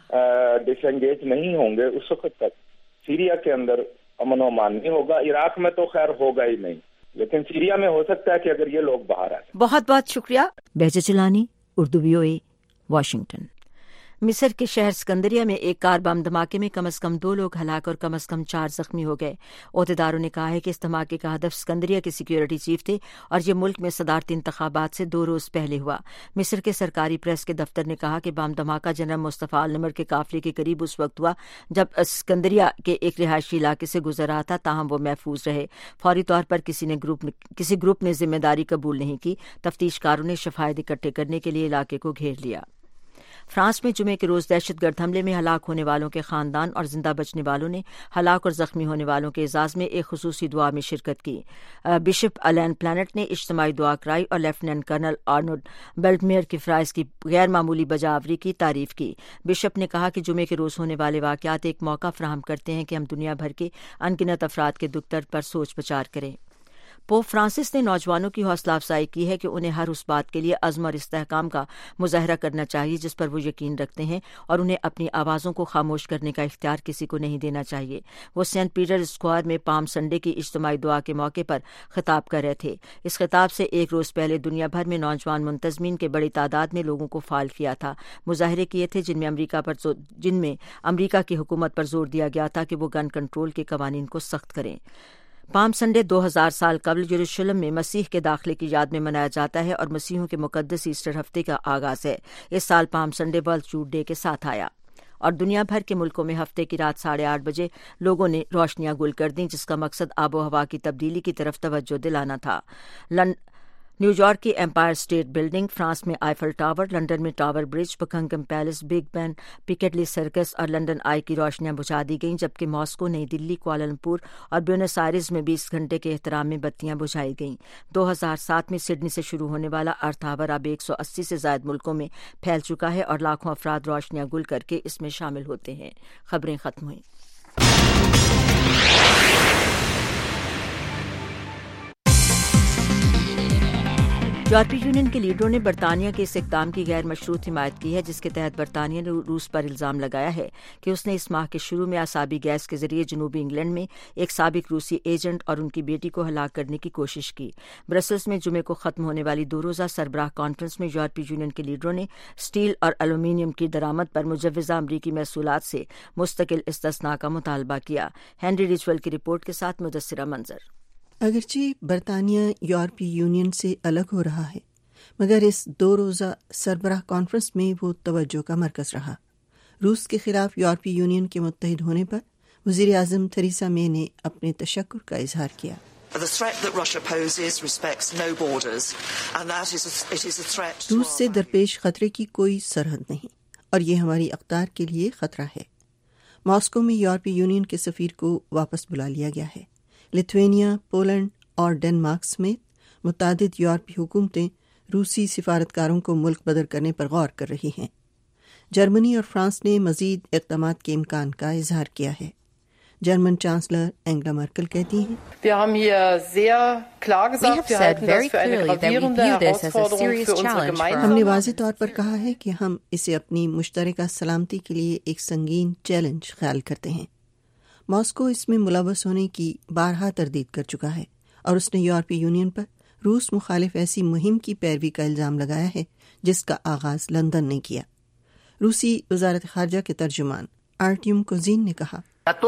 ڈس انگیج نہیں ہوں گے اس وقت تک سیریا کے اندر امن و امان نہیں ہوگا. عراق میں تو خیر ہوگا ہی نہیں, لیکن سیریا میں ہو سکتا ہے کہ اگر یہ لوگ باہر آئیں. بہت بہت شکریہ. بہجت چلانی, Urdu V O A, Washington. مصر کے شہر اسکندریہ میں ایک کار بم دھماکے میں کم از کم دو لوگ ہلاک اور کم از کم چار زخمی ہو گئے. عہدیداروں نے کہا ہے کہ اس دھماکے کا ہدف اسکندریہ کے سیکیورٹی چیف تھے اور یہ ملک میں صدارتی انتخابات سے دو روز پہلے ہوا. مصر کے سرکاری پریس کے دفتر نے کہا کہ بم دھماکہ جنرل مصطفیٰ النمر کے قافلے کے قریب اس وقت ہوا جب اسکندریہ کے ایک رہائشی علاقے سے گزر رہا تھا, تاہم وہ محفوظ رہے. فوری طور پر کسی نے گروپ کسی گروپ نے ذمہ داری قبول نہیں کی. تفتیش کاروں نے شواہد اکٹھے کرنے کے لیے علاقے کو گھیر لیا. فرانس میں جمعے کے روز دہشت گرد حملے میں ہلاک ہونے والوں کے خاندان اور زندہ بچنے والوں نے ہلاک اور زخمی ہونے والوں کے اعزاز میں ایک خصوصی دعا میں شرکت کی. بشپ الین پلانٹ نے اجتماعی دعا کرائی اور لیفٹیننٹ کرنل آرنولڈ بیلٹمیر کی فرائض کی غیر معمولی بجاوری کی تعریف کی. بشپ نے کہا کہ جمعے کے روز ہونے والے واقعات ایک موقع فراہم کرتے ہیں کہ ہم دنیا بھر کے ان گنت افراد کے دکھ درد پر سوچ بچار کریں. پوپ فرانسس نے نوجوانوں کی حوصلہ افزائی کی ہے کہ انہیں ہر اس بات کے لیے عزم اور استحکام کا مظاہرہ کرنا چاہیے جس پر وہ یقین رکھتے ہیں اور انہیں اپنی آوازوں کو خاموش کرنے کا اختیار کسی کو نہیں دینا چاہیے. وہ سینٹ پیٹر اسکوائر میں پام سنڈے کی اجتماعی دعا کے موقع پر خطاب کر رہے تھے. اس خطاب سے ایک روز پہلے دنیا بھر میں نوجوان منتظمین کے بڑی تعداد میں لوگوں کو فعال کیا تھا. مظاہرے کیے تھے جن میں امریکہ پر جن میں امریکہ کی حکومت پر زور دیا گیا تھا کہ وہ گن کنٹرول کے قوانین کو سخت کریں. پام سنڈے دو ہزار سال قبل یروشلم میں مسیح کے داخلے کی یاد میں منایا جاتا ہے اور مسیحوں کے مقدس ایسٹر ہفتے کا آغاز ہے. اس سال Palm Sunday World Youth Day کے ساتھ آیا اور دنیا بھر کے ملکوں میں ہفتے کی رات ساڑھے آٹھ بجے لوگوں نے روشنیاں گل کر دیں جس کا مقصد آب و ہوا کی تبدیلی کی طرف توجہ دلانا تھا. لن... نیو یارک کی ایمپائر اسٹیٹ بلڈنگ، فرانس میں آئیفل ٹاور، لندن میں Tower Bridge, Buckingham Palace, Big Ben, Piccadilly Circus اور لندن آئی کی روشنیاں بجھا دی گئیں، جبکہ ماسکو، نئی دلی، کوالالمپور اور بیونس آئرز میں بیس گھنٹے کے احترام میں بتیاں بجھائی گئیں. دو ہزار سات میں سڈنی سے شروع ہونے والا ارتھ آور اب ایک سو اسی سے زائد ملکوں میں پھیل چکا ہے اور لاکھوں افراد روشنیاں گل کر کے اس میں شامل ہوتے ہیں. خبریں ختم ہوئیں. یورپی یونین کے لیڈروں نے برطانیہ کے اس اقدام کی غیر مشروط حمایت کی ہے جس کے تحت برطانیہ نے روس پر الزام لگایا ہے کہ اس نے اس ماہ کے شروع میں اعصابی گیس کے ذریعے جنوبی انگلینڈ میں ایک سابق روسی ایجنٹ اور ان کی بیٹی کو ہلاک کرنے کی کوشش کی. برسلز میں جمعے کو ختم ہونے والی دو روزہ سربراہ کانفرنس میں یورپی یونین کے لیڈروں نے اسٹیل اور ایلومینیم کی درآمد پر مجوزہ امریکی محصولات سے مستقل استثناء کا مطالبہ کیا. ہینری ریچول کی رپورٹ کے ساتھ مدثرہ منظر. اگرچہ برطانیہ یورپی یونین سے الگ ہو رہا ہے مگر اس دو روزہ سربراہ کانفرنس میں وہ توجہ کا مرکز رہا. روس کے خلاف یورپی یونین کے متحد ہونے پر وزیر اعظم تھریسا مے نے اپنے تشکر کا اظہار کیا. روس سے درپیش خطرے کی کوئی سرحد نہیں اور یہ ہماری اقدار کے لیے خطرہ ہے. ماسکو میں یورپی یونین کے سفیر کو واپس بلا لیا گیا ہے. لتھوینیا، پولینڈ اور ڈنمارک سمیت متعدد یورپی حکومتیں روسی سفارتکاروں کو ملک بدر کرنے پر غور کر رہی ہیں. جرمنی اور فرانس نے مزید اقدامات کے امکان کا اظہار کیا ہے. جرمن چانسلر اینگلا مرکل کہتی ہیں Wir haben hier sehr klar gesagt, wir halten das für eine gravierende Herausforderung für unsere Gemeinschaft. ہم نے واضح طور پر کہا ہے کہ ہم اسے اپنی مشترکہ سلامتی کے لیے ایک سنگین چیلنج خیال کرتے ہیں۔ ماسکو اس میں ملوث ہونے کی بارہا تردید کر چکا ہے اور اس نے یورپی یونین پر روس مخالف ایسی مہم کی پیروی کا الزام لگایا ہے جس کا آغاز لندن نے کیا۔ روسی وزارت خارجہ کے ترجمان آرٹیم کوزین نے کہا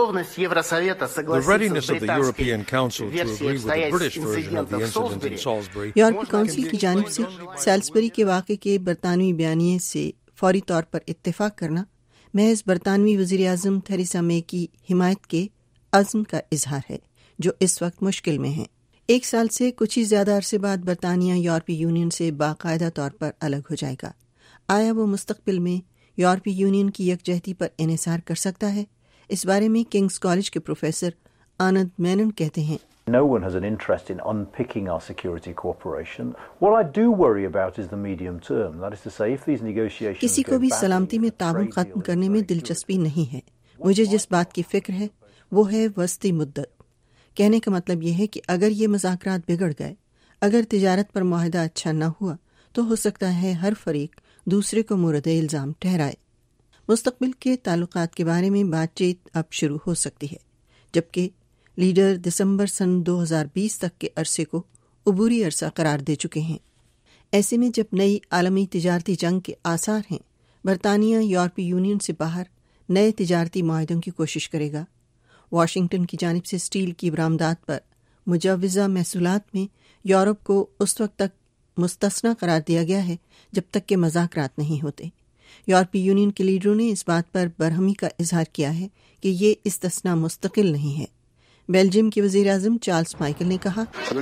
The readiness of the European Council to agree with the British version of the incident in Salisbury. یورپی کونسل کی جانب سے سیلسبری کے واقعے کے برطانوی بیانیے سے فوری طور پر اتفاق کرنا محض برطانوی وزیر اعظم تھریسا مے کی حمایت کے عزم کا اظہار ہے جو اس وقت مشکل میں ہیں۔ ایک سال سے کچھ ہی زیادہ عرصے بعد برطانیہ یورپی یونین سے باقاعدہ طور پر الگ ہو جائے گا۔ آیا وہ مستقبل میں یورپی یونین کی یکجہتی پر انحصار کر سکتا ہے؟ اس بارے میں کنگز کالج کے پروفیسر آنند مینن کہتے ہیں No one has an interest in unpicking our security cooperation. What I do worry about is the medium term. That is to say, if these negotiations کسی کو بھی سلامتی میں تعاون ختم کرنے میں دلچسپی نہیں ہے۔ مجھے جس بات کی فکر ہے وہ ہے وسطی مدت۔ کہنے کا مطلب یہ ہے کہ اگر یہ مذاکرات بگڑ گئے، اگر تجارت پر معاہدہ اچھا نہ ہوا تو ہو سکتا ہے ہر فریق دوسرے کو مورد الزام ٹھہرائے۔ مستقبل کے تعلقات کے بارے میں بات چیت اب شروع ہو سکتی ہے، جبکہ لیڈر دسمبر سن دو ہزار بیس تک کے عرصے کو عبوری عرصہ قرار دے چکے ہیں۔ ایسے میں جب نئی عالمی تجارتی جنگ کے آثار ہیں، برطانیہ یورپی یونین سے باہر نئے تجارتی معاہدوں کی کوشش کرے گا۔ واشنگٹن کی جانب سے اسٹیل کی برآمدات پر مجوزہ محصولات میں یورپ کو اس وقت تک مستثنی قرار دیا گیا ہے جب تک کہ مذاکرات نہیں ہوتے۔ یورپی یونین کے لیڈروں نے اس بات پر برہمی کا اظہار کیا ہے کہ یہ استثناء مستقل نہیں ہے۔ بیلجیم کے وزیر اعظم چارلز مائیکل نے کہا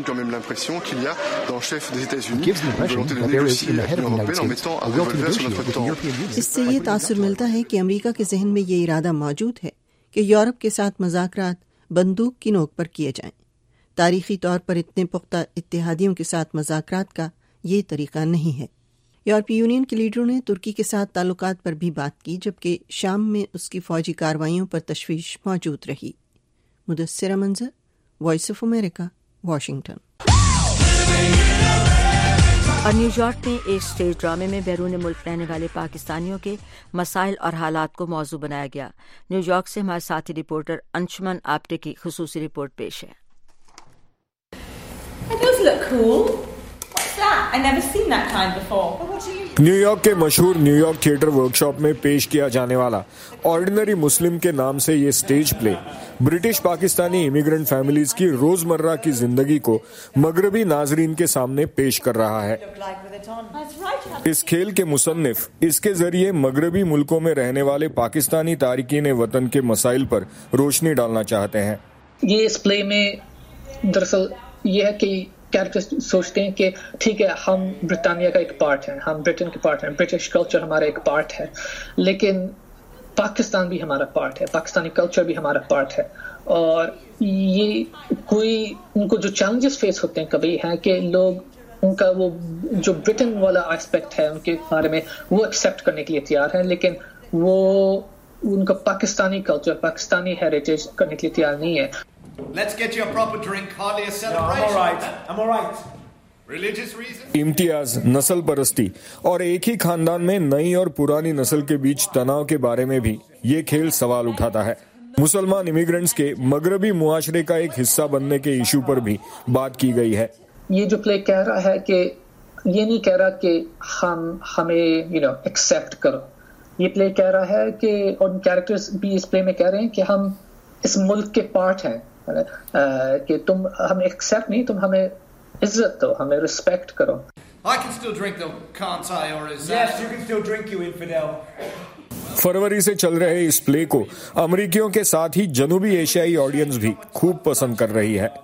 اس سے یہ تاثر ملتا ہے کہ امریکہ کے ذہن میں یہ ارادہ موجود ہے کہ یورپ کے ساتھ مذاکرات بندوق کی نوک پر کیے جائیں۔ تاریخی طور پر اتنے پختہ اتحادیوں کے ساتھ مذاکرات کا یہ طریقہ نہیں ہے۔ یورپی یونین کے لیڈروں نے ترکی کے ساتھ تعلقات پر بھی بات کی، جبکہ شام میں اس کی فوجی کارروائیوں پر تشویش موجود رہی۔ Mudassira Manzar, Voice of America, Washington. اور نیو یارک میں ایک اسٹیج ڈرامے میں بیرون ملک رہنے والے پاکستانیوں کے مسائل اور حالات کو موضوع بنایا گیا۔ نیو یارک سے ہمارے ساتھی رپورٹر انشمن آپٹے کی خصوصی رپورٹ پیش ہے۔ نیو یارک کے مشہور نیو یارک تھیٹر ورکشاپ میں پیش کیا جانے والا آرڈینری مسلم کے نام سے یہ stage play British Pakistani immigrant families کی روزمرہ کی زندگی کو مغربی ناظرین کے سامنے پیش کر رہا ہے۔ اس کھیل کے مصنف اس کے ذریعے مغربی ملکوں میں رہنے والے پاکستانی تارکین وطن کے مسائل پر روشنی ڈالنا چاہتے ہیں۔ یہ اس پلے میں دراصل یہ ہے کہ کیریکٹر سوچتے ہیں کہ ٹھیک ہے ہم برطانیہ کا ایک پارٹ ہیں، ہم برٹن کے پارٹ ہیں، برٹش کلچر ہمارا ایک پارٹ ہے، لیکن پاکستان بھی ہمارا پارٹ ہے، پاکستانی کلچر بھی ہمارا پارٹ ہے۔ اور یہ کوئی ان کو جو چیلنجز فیس ہوتے ہیں کبھی ہیں کہ لوگ ان کا وہ جو برٹن والا اسپیکٹ ہے ان کے بارے میں وہ ایکسیپٹ کرنے کے لیے تیار ہیں، لیکن وہ ان کا پاکستانی کلچر، پاکستانی ہیریٹیج کرنے کے لیے تیار نہیں ہے۔ Let's get you a proper drink, hardly a celebration. No, I'm all right. I'm all right. Religious reasons? امتیاز، نسل پرستی اور ایک ہی خاندان میں نئی اور پرانی نسل کے بیچ تناؤ کے بارے میں بھی یہ کھیل سوال اٹھاتا ہے۔ مسلمان امیگرنٹس کے مغربی معاشرے کا ایک حصہ بننے کے ایشو پر بھی بات کی گئی ہے۔ یہ جو پلے کہہ رہا ہے کہ یہ نہیں کہہ رہا کہ ہم ہمیں یو نو ایکسیپٹ کرو، یہ پلے کہہ رہا ہے کہ اور کیریکٹرز بھی اس پلے میں کہہ رہے ہیں کہ ہم اس ملک کے پارٹ ہیں، کہ تم ہمیں ایکسیپٹ نہیں، تم ہمیں عزت دو، ہمیں ریسپیکٹ کرو۔ I can still drink though, can't I? Or is that... Yes, you can still drink, you infidel. فروری سے چل رہے اس پلے کو امریکیوں کے ساتھ ہی جنوبی ایشیائی آڈینس بھی خوب پسند کر رہی ہے۔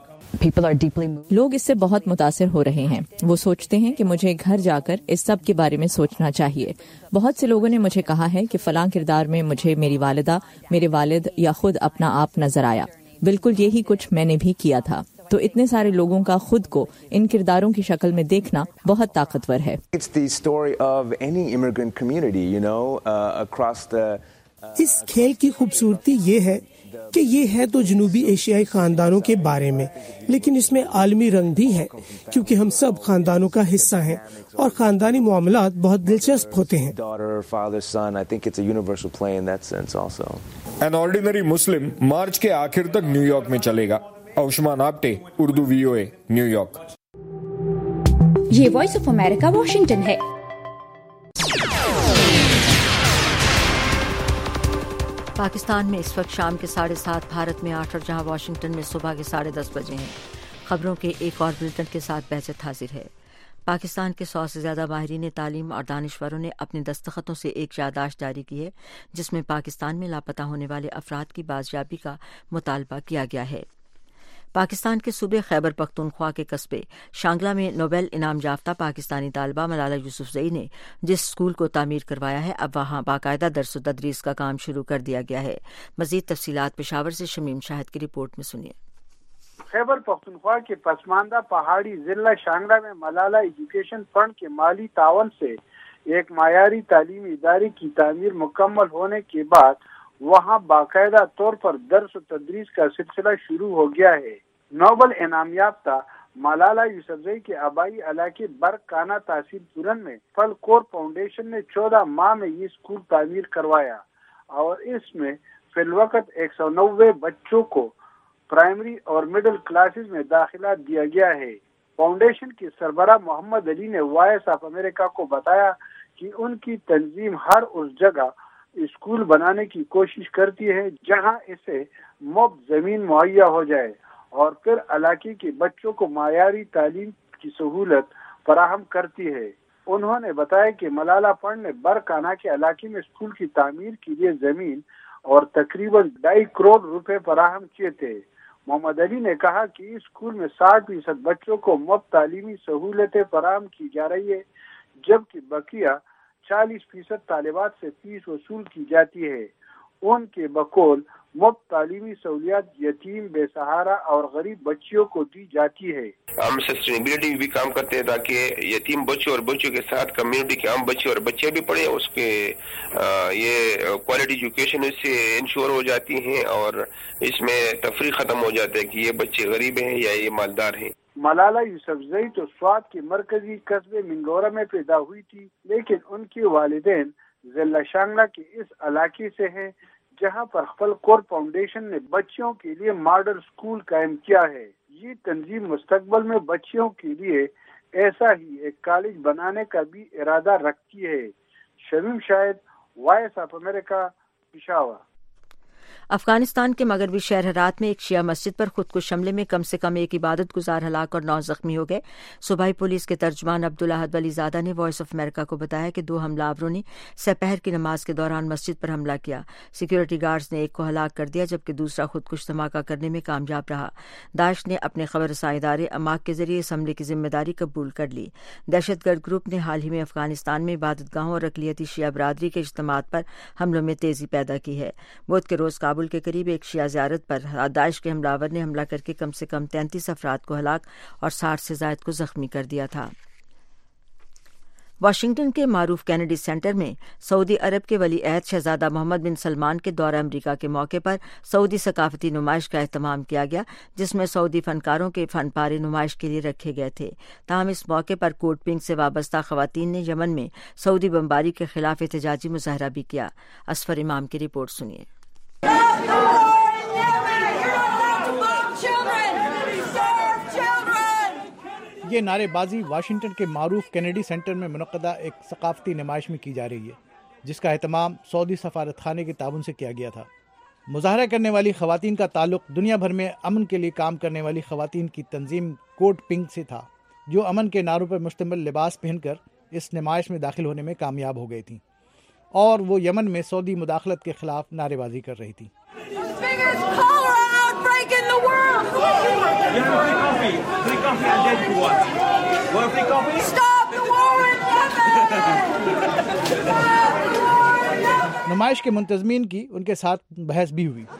لوگ اس سے بہت متاثر ہو رہے ہیں۔ وہ سوچتے ہیں کہ مجھے گھر جا کر اس سب کے بارے میں سوچنا چاہیے۔ بہت سے لوگوں نے مجھے کہا ہے کہ فلاں کردار میں مجھے میری والدہ، میرے والد یا خود اپنا آپ نظر آیا۔ بالکل یہی کچھ میں نے بھی کیا تھا۔ تو اتنے سارے لوگوں کا خود کو ان کرداروں کی شکل میں دیکھنا بہت طاقتور ہے۔ اس کھیل کی خوبصورتی یہ ہے کہ یہ ہے تو جنوبی ایشیائی خاندانوں کے بارے میں، لیکن اس میں عالمی رنگ بھی ہے کیونکہ ہم سب خاندانوں کا حصہ ہیں اور خاندانی معاملات بہت دلچسپ ہوتے ہیں۔ این آرڈینری مسلم مارچ کے آخر تک نیو یارک میں چلے گا۔ Aushman Apte, Urdu V O A, New York. یہ وائس آف امریکہ واشنگٹن ہے۔ پاکستان میں اس وقت شام کے ساڑھے سات، بھارت میں آٹھ اور جہاں واشنگٹن میں صبح کے ساڑھے دس بجے ہیں۔ خبروں کے ایک اور بلٹن کے ساتھ بہجت حاضر ہے۔ پاکستان کے سو سے زیادہ ماہرین تعلیم اور دانشوروں نے اپنے دستخطوں سے ایک یادداشت جاری کی ہے جس میں پاکستان میں لاپتہ ہونے والے افراد کی بازیابی کا مطالبہ کیا گیا ہے۔ پاکستان کے صوبے خیبر پختونخوا کے قصبے شانگلہ میں نوبل انعام یافتہ پاکستانی طالبہ ملالہ یوسفزئی نے جس اسکول کو تعمیر کروایا ہے اب وہاں باقاعدہ درس و تدریس کا کام شروع کر دیا گیا ہے۔ مزید تفصیلات پشاور سے شمیم شاہد کی رپورٹ میں سنیے۔ خیبر پختونخوا کے پسماندہ پہاڑی ضلع شانگلہ میں ملالہ ایجوکیشن فنڈ کے مالی تعاون سے ایک معیاری تعلیمی ادارے کی تعمیر مکمل ہونے کے بعد وہاں باقاعدہ طور پر درس و تدریس کا سلسلہ شروع ہو گیا ہے۔ نوبل انعام یافتہ ملالہ یوسفزئی کے آبائی علاقے برکانہ تحصیل پورن میں پھل کور فاؤنڈیشن نے چودہ ماہ میں یہ اسکول تعمیر کروایا اور اس میں فی الوقت ایک سو نوے بچوں کو پرائمری اور مڈل کلاسز میں داخلہ دیا گیا ہے۔ فاؤنڈیشن کے سربراہ محمد علی نے وائس آف امریکہ کو بتایا کہ ان کی تنظیم ہر اس جگہ اسکول بنانے کی کوشش کرتی ہے جہاں اسے مفت زمین مہیا ہو جائے اور پھر علاقے کے بچوں کو معیاری تعلیم کی سہولت فراہم کرتی ہے۔ انہوں نے بتایا کہ ملالہ فنڈ نے برکانہ کے علاقے میں اسکول کی تعمیر کے لیے زمین اور تقریباً ڈھائی کروڑ روپے فراہم کیے تھے۔ محمد علی نے کہا کہ اس اسکول میں ساٹھ فیصد بچوں کو مفت تعلیمی سہولتیں فراہم کی جا رہی ہے جبکہ بقیہ چالیس فیصد طالبات سے فیس وصول کی جاتی ہے۔ ان کے بقول مفت تعلیمی سہولیات یتیم، بے سہارا اور غریب بچیوں کو دی جاتی ہے۔ ہم سسٹینیبلٹی بھی کام کرتے ہیں تاکہ یتیم بچوں اور بچوں کے ساتھ کمیونٹی کے عام بچے اور بچے بھی پڑھیں، اس کے یہ کوالٹی ایجوکیشن اس سے انشور ہو جاتی ہیں اور اس میں تفریق ختم ہو جاتا ہے کہ یہ بچے غریب ہیں یا یہ مالدار ہیں۔ ملالہ یوسفزئی تو سوات کے مرکزی قصبے منگورہ میں پیدا ہوئی تھی لیکن ان کے والدین ضلع شانگلہ کے اس علاقے سے ہیں جہاں پر پھل کور فاؤنڈیشن نے بچیوں کے لیے ماڈل اسکول قائم کیا ہے۔ یہ تنظیم مستقبل میں بچیوں کے لیے ایسا ہی ایک کالج بنانے کا بھی ارادہ رکھتی ہے۔ Shamim Shahid, Voice of America, Peshawar. Afghanistan کے مغربی شہر ہرات میں ایک شیعہ مسجد پر خودکش حملے میں کم سے کم ایک عبادت گزار ہلاک اور نو زخمی ہو گئے۔ صوبائی پولیس کے ترجمان عبدالاحد ولی زادہ نے وائس آف امریکہ کو بتایا کہ دو حملہ آوروں نے سپہر کی نماز کے دوران مسجد پر حملہ کیا۔ سیکورٹی گارڈز نے ایک کو ہلاک کر دیا جبکہ دوسرا خودکش دھماکہ کرنے میں کامیاب رہا۔ داعش نے اپنے خبر رساں ادارے اماک کے ذریعے اس حملے کی ذمہ داری قبول کر لی۔ دہشت گرد گروپ نے حال ہی میں افغانستان میں عبادت گاہوں اور اقلیتی شیعہ برادری کے اجتماعات پر حملوں میں تیزی پیدا کی ہے۔ بدھ کے روز کابل کے قریب ایک شیعہ زیارت پر داعش کے حملہ آور نے حملہ کر کے کم سے کم تینتیس افراد کو ہلاک اور ساٹھ سے زائد کو زخمی کر دیا تھا۔ واشنگٹن کے معروف کینیڈی سینٹر میں سعودی عرب کے ولی عہد شہزادہ محمد بن سلمان کے دورہ امریکہ کے موقع پر سعودی ثقافتی نمائش کا اہتمام کیا گیا جس میں سعودی فنکاروں کے فن پارے نمائش کے لیے رکھے گئے تھے۔ تاہم اس موقع پر کوٹ پنک سے وابستہ خواتین نے یمن میں سعودی بمباری کے خلاف احتجاجی مظاہرہ بھی کیا۔ اصفر امام کی رپورٹ سنیے۔ یہ نعرے بازی واشنگٹن کے معروف کینیڈی سینٹر میں منعقدہ ایک ثقافتی نمائش میں کی جا رہی ہے جس کا اہتمام سعودی سفارت خانے کے تعاون سے کیا گیا تھا۔ مظاہرہ کرنے والی خواتین کا تعلق دنیا بھر میں امن کے لیے کام کرنے والی خواتین کی تنظیم کوٹ پنک سے تھا جو امن کے نعروں پر مشتمل لباس پہن کر اس نمائش میں داخل ہونے میں کامیاب ہو گئی تھیں اور وہ یمن میں سعودی مداخلت کے خلاف نعرے بازی کر رہی تھیں۔ نمائش کے منتظمین کی ان کے ساتھ بحث بھی ہوئی۔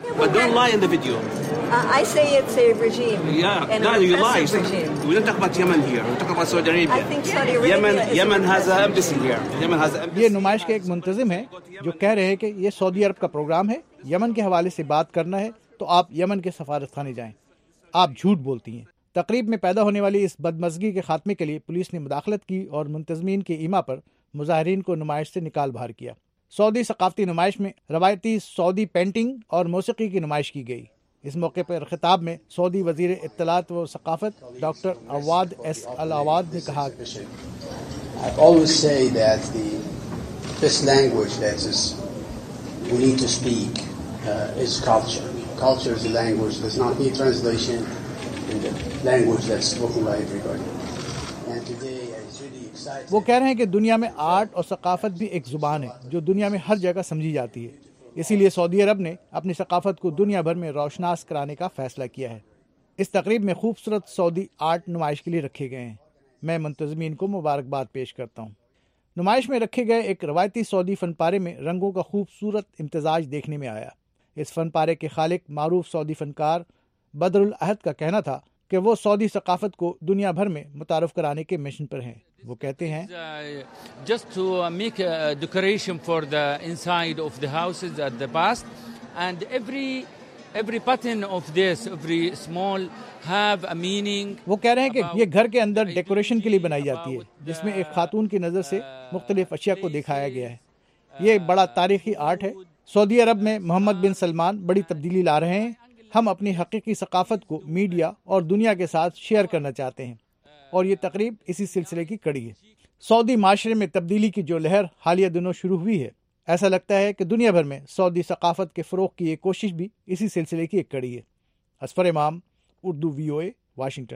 یہ نمائش کے ایک منتظم ہیں جو کہہ رہے ہیں کہ یہ سعودی عرب کا پروگرام ہے، یمن کے حوالے سے بات کرنا ہے تو آپ یمن کے سفارت خانے جائیں، آپ جھوٹ بولتی ہیں۔ تقریب میں پیدا ہونے والی اس بدمزگی کے خاتمے کے لیے پولیس نے مداخلت کی اور منتظمین کے ایما پر مظاہرین کو نمائش سے نکال باہر کیا۔ سعودی ثقافتی نمائش میں روایتی سعودی پینٹنگ اور موسیقی کی نمائش کی گئی۔ اس موقع پر خطاب میں سعودی وزیر اطلاعات و ثقافت ڈاکٹر عواد ایس العواد نے کہا وہ کہہ رہے ہیں کہ دنیا میں آرٹ اور ثقافت بھی ایک زبان ہے جو دنیا میں ہر جگہ سمجھی جاتی ہے، اسی لیے سعودی عرب نے اپنی ثقافت کو دنیا بھر میں روشناس کرانے کا فیصلہ کیا ہے۔ اس تقریب میں خوبصورت سعودی آرٹ نمائش کے لیے رکھے گئے ہیں۔ میں منتظمین کو مبارکباد پیش کرتا ہوں۔ نمائش میں رکھے گئے ایک روایتی سعودی فن پارے میں رنگوں کا خوبصورت امتزاج دیکھنے میں آیا۔ اس فن پارے کے خالق معروف سعودی فنکار بدر الاحد کا کہنا تھا کہ وہ سعودی ثقافت کو دنیا بھر میں متعارف کرانے کے مشن پر ہیں۔ وہ کہتے ہیں just to make a decoration for the inside of the houses at the past, and every every button of this, every small have a meaning. وہ کہہ رہے ہیں کہ یہ گھر کے اندر ڈیکوریشن کے لیے بنائی جاتی ہے، جس میں ایک خاتون کی نظر سے مختلف اشیاء کو دکھایا گیا ہے۔ یہ بڑا تاریخی آرٹ ہے۔ سعودی عرب میں محمد بن سلمان بڑی تبدیلی لا رہے ہیں۔ ہم اپنی حقیقی ثقافت کو میڈیا اور دنیا کے ساتھ شیئر کرنا چاہتے ہیں، اور یہ تقریب اسی سلسلے کی کڑی ہے۔ سعودی معاشرے میں تبدیلی کی جو لہر حالیہ دنوں شروع ہوئی ہے، ایسا لگتا ہے کہ دنیا بھر میں سعودی ثقافت کے فروغ کی یہ کوشش بھی اسی سلسلے کی ایک کڑی ہے۔ Asfar Imam, Urdu V O A, Washington.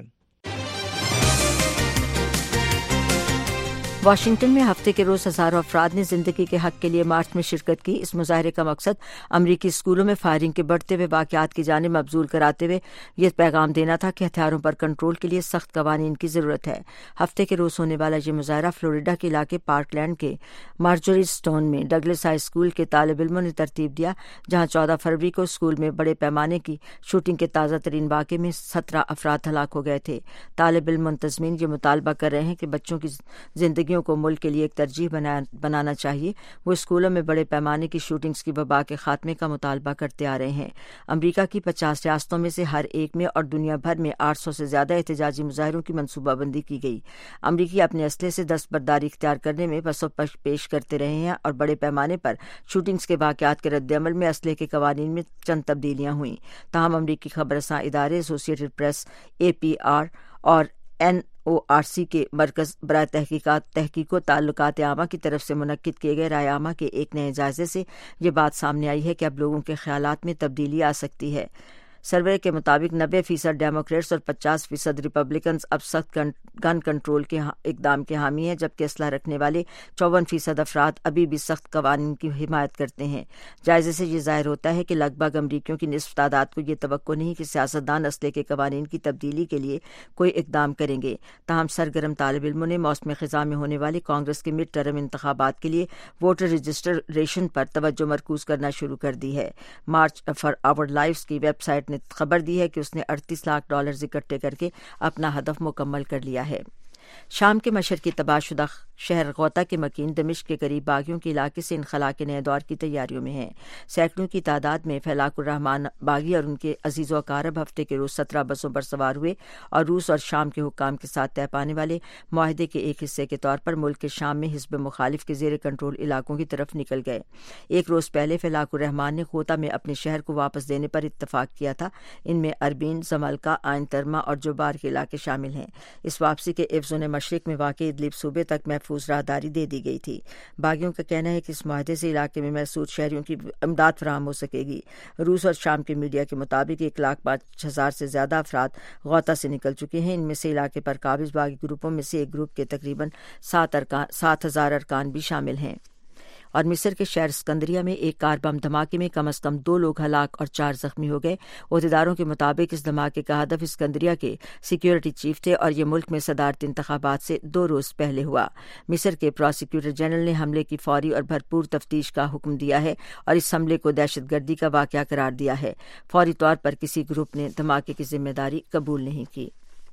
Washington میں ہفتے کے روز ہزاروں افراد نے زندگی کے حق کے لیے مارچ میں شرکت کی۔ اس مظاہرے کا مقصد امریکی اسکولوں میں فائرنگ کے بڑھتے ہوئے واقعات کی جانب مبذول کراتے ہوئے یہ پیغام دینا تھا کہ ہتھیاروں پر کنٹرول کے لیے سخت قوانین کی ضرورت ہے۔ ہفتے کے روز ہونے والا یہ مظاہرہ فلوریڈا کے علاقے پارک لینڈ کے مارجوری اسٹون میں ڈگلس ہائی اسکول کے طالب علموں نے ترتیب دیا، جہاں چودہ فروری کو اسکول میں بڑے پیمانے کی شوٹنگ کے تازہ ترین واقعے میں سترہ افراد ہلاک ہو گئے تھے۔ طالب علم منتظمین یہ مطالبہ کر رہے ہیں کہ بچوں کی زندگیوں کو ملک کے لیے ایک ترجیح بنانا چاہیے۔ وہ اسکولوں میں بڑے پیمانے کی شوٹنگز کی وبا کے خاتمے کا مطالبہ کرتے آ رہے ہیں۔ امریکہ کی پچاس ریاستوں میں سے ہر ایک میں اور دنیا بھر میں آٹھ سو سے زیادہ احتجاجی مظاہروں کی منصوبہ بندی کی گئی۔ امریکی اپنے اسلحے سے دستبرداری اختیار کرنے میں پس و پیش کرتے رہے ہیں اور بڑے پیمانے پر شوٹنگز کے واقعات کے رد عمل میں اسلحے کے قوانین میں چند تبدیلیاں ہوئیں۔ تاہم امریکی خبر رساں ادارے Associated Press, A P R اور این او آر سی کے مرکز برائے تحقیقات تحقیق و تعلقات عامہ کی طرف سے منعقد کیے گئے رائے عامہ کے ایک نئے جائزے سے یہ بات سامنے آئی ہے کہ اب لوگوں کے خیالات میں تبدیلی آ سکتی ہے۔ سروے کے مطابق نبے فیصد ڈیموکریٹس اور پچاس فیصد ریپبلکنز اب سخت گن کنٹرول کے اقدام کے حامی ہیں، جبکہ اسلحہ رکھنے والے چون فیصد افراد ابھی بھی سخت قوانین کی حمایت کرتے ہیں۔ جائزے سے یہ ظاہر ہوتا ہے کہ لگ بھگ امریکیوں کی نصف تعداد کو یہ توقع نہیں کہ سیاستدان اسلحے کے قوانین کی تبدیلی کے لیے کوئی اقدام کریں گے۔ تاہم سرگرم طالب علموں نے موسم خزاں میں ہونے والے کانگریس کے مڈ ٹرم انتخابات کے لیے ووٹر رجسٹریشن پر توجہ مرکوز کرنا شروع کر دی ہے۔ مارچ فار آور لائفز کی ویب سائٹ نے خبر دی ہے کہ اس نے اڑتیس لاکھ ڈالرز اکٹھے کر کے اپنا ہدف مکمل کر لیا ہے۔ شام کے مشرقی تباہ شدہ شہر غوطہ کے مکین دمشق کے قریب باغیوں کے علاقے سے انخلا کے نئے دور کی تیاریوں میں ہیں۔ سینکڑوں کی تعداد میں فیلاق الرحمان باغی اور ان کے عزیز و اقارب ہفتے کے روز سترہ بسوں پر سوار ہوئے اور روس اور شام کے حکام کے ساتھ طے پانے والے معاہدے کے ایک حصے کے طور پر ملک کے شام میں حزب مخالف کے زیر کنٹرول علاقوں کی طرف نکل گئے۔ ایک روز پہلے فیلاق الرحمان نے غوطہ میں اپنے شہر کو واپس دینے پر اتفاق کیا تھا۔ ان میں اربین، زملکا، آئین ترما اور جوبار کے علاقے شامل ہیں۔ اس واپسی کے عوض انہیں مشرق میں واقع ادلب صوبے تک محفوظ راہداری دے دی گئی تھی۔ باغیوں کا کہنا ہے کہ اس معاہدے سے علاقے میں محسوس شہریوں کی امداد فراہم ہو سکے گی۔ روس اور شام کے میڈیا کے مطابق ایک لاکھ پانچ ہزار سے زیادہ افراد غوطہ سے نکل چکے ہیں۔ ان میں سے علاقے پر قابض باغی گروپوں میں سے ایک گروپ کے تقریباً سات ارکان سات ہزار ارکان بھی شامل ہیں۔ اور مصر کے شہر اسکندریہ میں ایک کار بم دھماکے میں کم از کم دو لوگ ہلاک اور چار زخمی ہو گئے۔ عہدیداروں کے مطابق اس دھماکے کا ہدف اسکندریہ کے سیکیورٹی چیف تھے اور یہ ملک میں صدارتی انتخابات سے دو روز پہلے ہوا۔ مصر کے پراسیکیوٹر جنرل نے حملے کی فوری اور بھرپور تفتیش کا حکم دیا ہے اور اس حملے کو دہشت گردی کا واقعہ قرار دیا ہے۔ فوری طور پر کسی گروپ نے دھماکے کی ذمہ داری قبول نہیں کی۔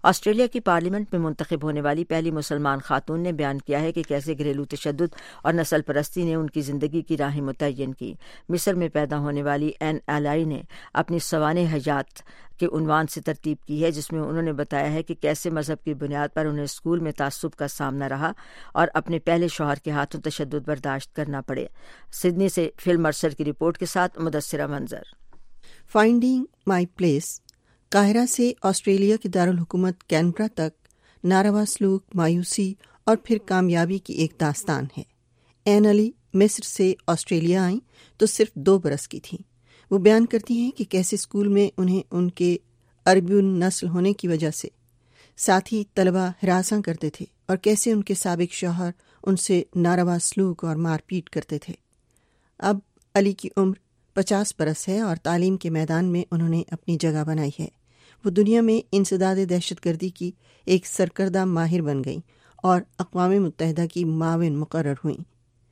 آسٹریلیا کی پارلیمنٹ میں منتخب ہونے والی پہلی مسلمان خاتون نے بیان کیا ہے کہ کیسے گھریلو تشدد اور نسل پرستی نے ان کی زندگی کی راہیں متعین کی۔ مصر میں پیدا ہونے والی این الائی نے اپنی سوانح حیات کے عنوان سے ترتیب کی ہے، جس میں انہوں نے بتایا ہے کہ کیسے مذہب کی بنیاد پر انہیں اسکول میں تعصب کا سامنا رہا اور اپنے پہلے شوہر کے ہاتھوں تشدد برداشت کرنا پڑے۔ سڈنی سے فل مرسر کی رپورٹ کے ساتھ مدثرہ منظر۔ فائنڈنگ مائی پلیس قاہرہ سے آسٹریلیا کے دارالحکومت کینبرا تک ناروا سلوک، مایوسی اور پھر کامیابی کی ایک داستان ہے۔ این علی مصر سے آسٹریلیا آئیں تو صرف دو برس کی تھیں۔ وہ بیان کرتی ہیں کہ کیسے اسکول میں انہیں ان کے عربی النسل ہونے کی وجہ سے ساتھی طلبہ ہراساں کرتے تھے اور کیسے ان کے سابق شوہر ان سے ناروا سلوک اور مار پیٹ کرتے تھے۔ اب علی کی عمر پچاس برس ہے اور تعلیم کے میدان میں انہوں نے اپنی جگہ بنائی ہے۔ وہ دنیا میں انسداد دہشت گردی کی ایک سرکردہ ماہر بن گئیں اور اقوام متحدہ کی معاون مقرر ہوئیں۔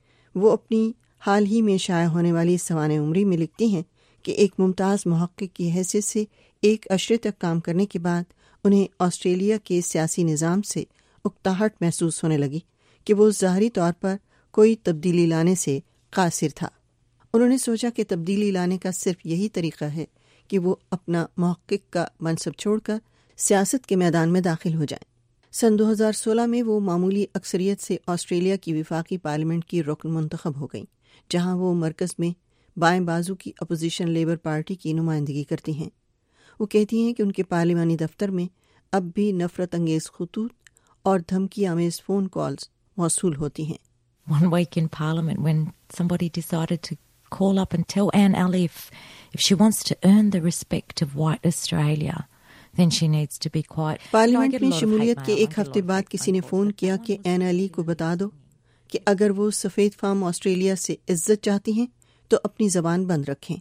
وہ اپنی حال ہی میں شائع ہونے والی سوانح عمری میں لکھتی ہیں کہ ایک ممتاز محقق کی حیثیت سے ایک عشرے تک کام کرنے کے بعد انہیں آسٹریلیا کے سیاسی نظام سے اکتاہٹ محسوس ہونے لگی کہ وہ ظاہری طور پر کوئی تبدیلی لانے سے قاصر تھا۔ انہوں نے سوچا کہ تبدیلی لانے کا صرف یہی طریقہ ہے کہ وہ اپنا محقق کا منصب چھوڑ کر سیاست کے میدان میں داخل ہو جائیں۔ سن دو ہزار سولہ میں وہ معمولی اکثریت سے آسٹریلیا کی وفاقی پارلیمنٹ کی رکن منتخب ہو گئیں، جہاں وہ مرکز میں بائیں بازو کی اپوزیشن لیبر پارٹی کی نمائندگی کرتی ہیں۔ وہ کہتی ہیں کہ ان کے پارلیمانی دفتر میں اب بھی نفرت انگیز خطوط اور دھمکی آمیز فون کالز موصول ہوتی ہیں۔ One week in Parliament when somebody decided to call up and tell Anne Ali if, if she wants to earn the respect of white Australia, then she needs to be quiet. Parliament میں شمولیت کے ایک ہفتے بعد کسی نے phone کیا کہ این علی کو بتا دو کہ اگر وہ سفید فام آسٹریلیا سے عزت چاہتی ہیں تو اپنی زبان بند رکھیں۔